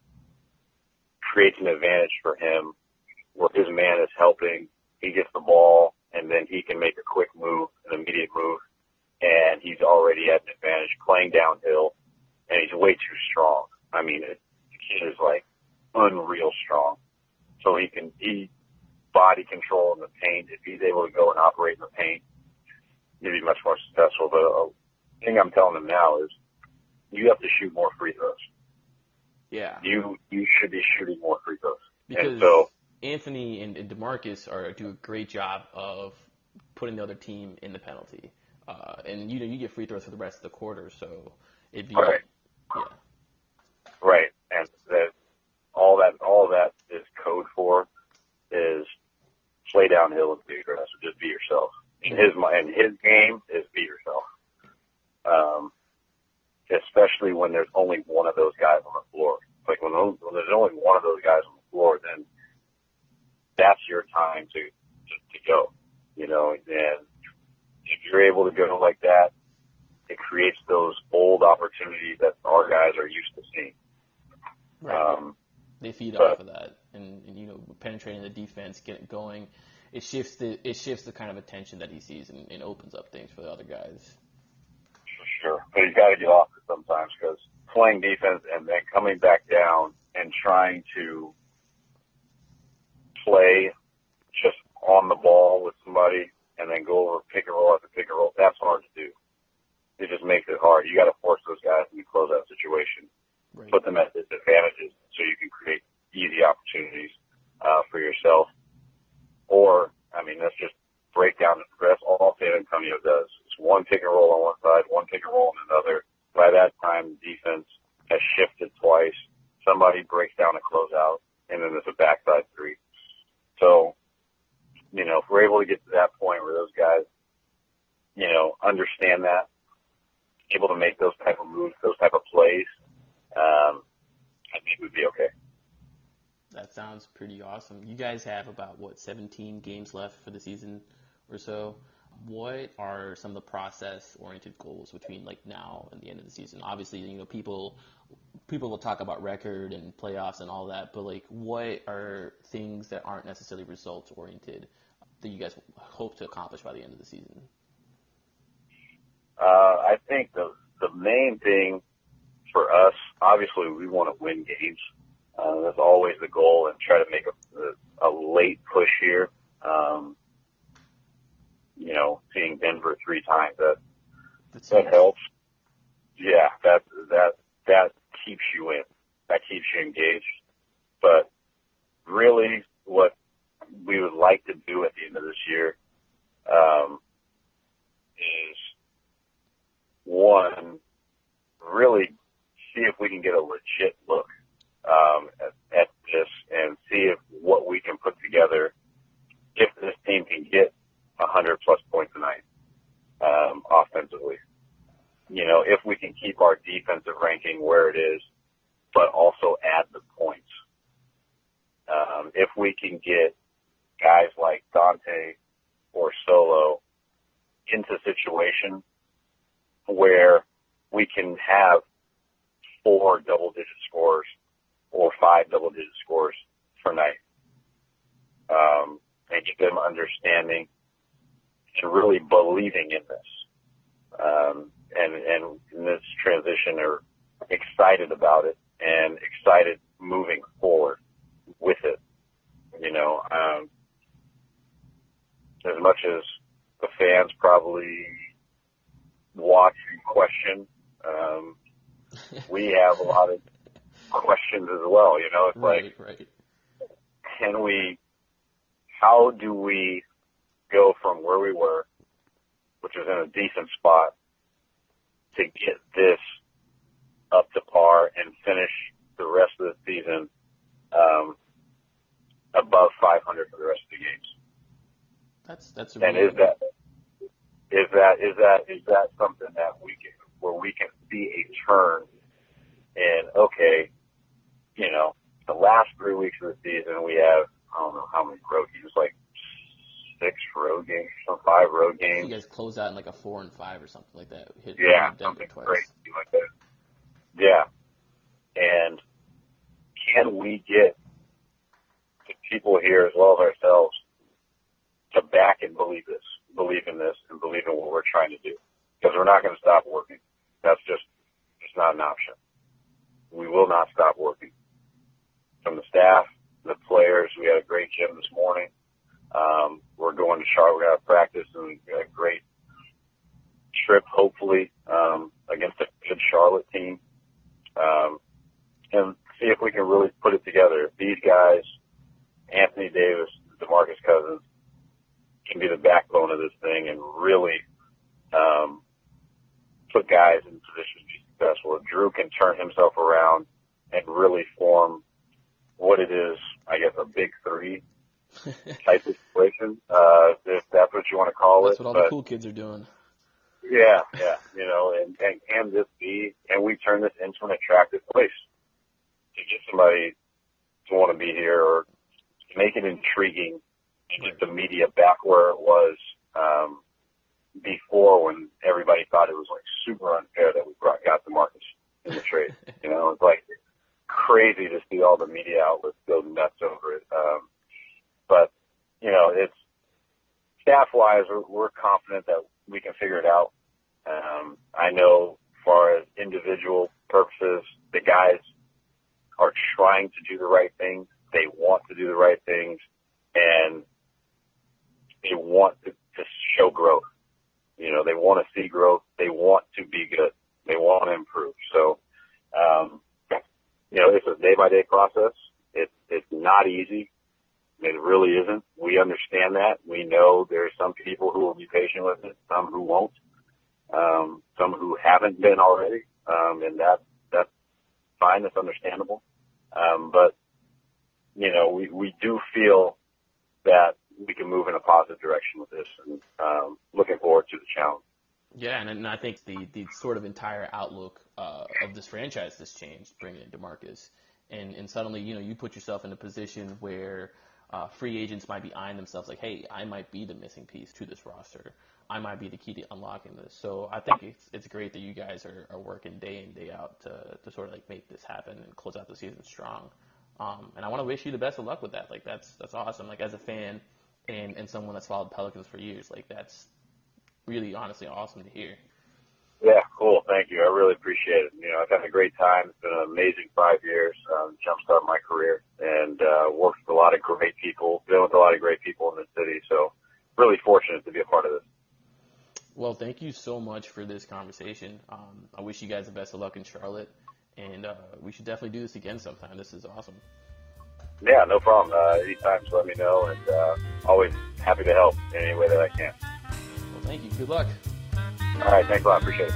creates an advantage for him where his man is helping, he gets the ball, and then he can make a quick move, an immediate move, and he's already at an advantage playing downhill, and he's way too strong. I mean, it, the kid is like unreal strong. So he can, he body control in the paint. If he's able to go and operate in the paint, he'll be much more successful. But the thing I'm telling him now is you have to shoot more free throws. Yeah. You, you should be shooting more free throws. Because and so, Anthony and, and DeMarcus are do a great job of putting the other team in the penalty. Uh, and, you know, you get free throws for the rest of the quarter, so it'd be, right. yeah. Right. And that, all that, all that is code for is play downhill and be aggressive. Just be yourself. In his, in his game is be yourself. Um, especially when there's only one of those guys on the floor. Like when, those, when there's only one of those guys on the floor, then that's your time to, to, to go, you know, and if you're able to go like that, it creates those old opportunities that our guys are used to seeing. Right. Um, they feed but, off of that, and, and you know, penetrating the defense, get it going. It shifts the it shifts the kind of attention that he sees, and, and opens up things for the other guys. For sure, but he's got to get off it sometimes because playing defense and then coming back down and trying to play just on the ball with somebody and then go over pick and roll after pick and roll, that's hard to do. It just makes it hard. You got to force those guys in the closeout situation, right. Put them at disadvantages so you can create easy opportunities uh, for yourself. Or, I mean, that's just break down the press. All San Antonio does is one pick and roll on one side, one pick and roll on another. By that time, defense has shifted twice. Somebody breaks down a closeout, and then there's a backside three. So, you know, if we're able to get to that point where those guys, you know, understand that, able to make those type of moves, those type of plays, um, I think we'd be okay. That sounds pretty awesome. You guys have about, what, seventeen games left for the season or so. What are some of the process-oriented goals between, like, now and the end of the season? Obviously, you know, people people will talk about record and playoffs and all that, but, like, what are things that aren't necessarily results-oriented that you guys hope to accomplish by the end of the season? Uh, I think the the main thing for us, obviously, we want to win games. Uh, that's always the goal, and try to make a, a, a late push here. Um, you know, seeing Denver three times, that, that helps. Yeah, that, that, that engaged. But really what we would like to do at the end of this year um, is, one, really see if we can get a legit look um, at, at this and see if what we can put together, if this team can get one hundred plus points a night um, offensively. You know, if we can keep our defensive ranking where it is, but also add the points. Um, if we can get guys like Dante or Solo into situations where we can have four double-digit scores or five double-digit scores per night, um, and get them understanding and really believing in this, um, and, and in this transition are excited about it and excited moving forward with it. You know, um, as much as the fans probably watch and question, um, we have a lot of questions as well. You know, it's right, like, right. can we, how do we go from where we were, which is in a decent spot, to get this up to par and finish the rest of the season um, above five hundred for the rest of the games? That's that's and really is that is that is that is that something that we can where we can see a turn in? Okay, you know, the last three weeks of the season we have I don't know how many road games, like six road games, some five road games. You guys close out in like a four and five or something like that. Hit Yeah, Denver something twice. crazy like that. Yeah, and can we get the people here as well as ourselves to back and believe this, believe in this, and believe in what we're trying to do? Because we're not going to stop working. That's just, it's not an option. We will not stop working. From the staff, the players, we had a great gym this morning. Um, we're going to Charlotte. We're going to practice and a great trip, hopefully, um, against a good Charlotte team. Um, and see if we can really put it together. If these guys, Anthony Davis, DeMarcus Cousins, can be the backbone of this thing and really um, put guys in positions to be successful. If Drew can turn himself around and really form what it is, I guess, a big three type of situation, uh, if that's what you want to call That's it. what all but, the cool kids are doing. Yeah, yeah, you know, and, and can this be, can we turn this into an attractive place to get somebody to want to be here, or to make it intriguing and get the media back where it was um, before, when everybody thought it was like super unfair that we brought got DeMarcus in the trade. You know, it's like crazy to see all the media outlets go nuts over it. Um, but, you know, it's staff-wise, we're, we're confident that we can figure it out. Um, I know as far as individual purposes, the guys are trying to do the right things. They want to do the right things, and they want to, to show growth. You know, they want to see growth. They want to be good. They want to improve. So, um, you know, it's a day-by-day process. It, it's not easy. It really isn't. We understand that. We know there's some people who will be patient with it, some who won't, um, some who haven't been already, um, and that that's fine. That's understandable. Um, but you know, we we do feel that we can move in a positive direction with this, and um, looking forward to the challenge. Yeah, and, and I think the, the sort of entire outlook uh, of this franchise has changed, bringing in DeMarcus. And, and suddenly, you know, you put yourself in a position where uh, free agents might be eyeing themselves like, hey, I might be the missing piece to this roster. I might be the key to unlocking this. So I think it's it's great that you guys are, are working day in, day out to, to sort of like make this happen and close out the season strong. Um, and I want to wish you the best of luck with that. Like, that's that's awesome. Like, as a fan and, and someone that's followed Pelicans for years, like, that's really, honestly, awesome to hear. Yeah, cool. Thank you. I really appreciate it. You know, I've had a great time. It's been an amazing five years. Um, jumpstart my career, and uh, worked with a lot of great people, been with a lot of great people in the city. So really fortunate to be a part of this. Well, thank you so much for this conversation. Um, I wish you guys the best of luck in Charlotte. and uh, we should definitely do this again sometime. This is awesome. Yeah, no problem. Uh, anytime, just let me know, and uh, always happy to help in any way that I can. Well, thank you. Good luck. All right, thanks a lot. Appreciate it.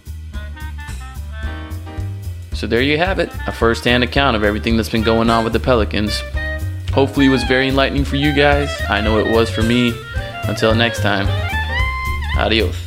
So there you have it, a first-hand account of everything that's been going on with the Pelicans. Hopefully it was very enlightening for you guys. I know it was for me. Until next time, adios.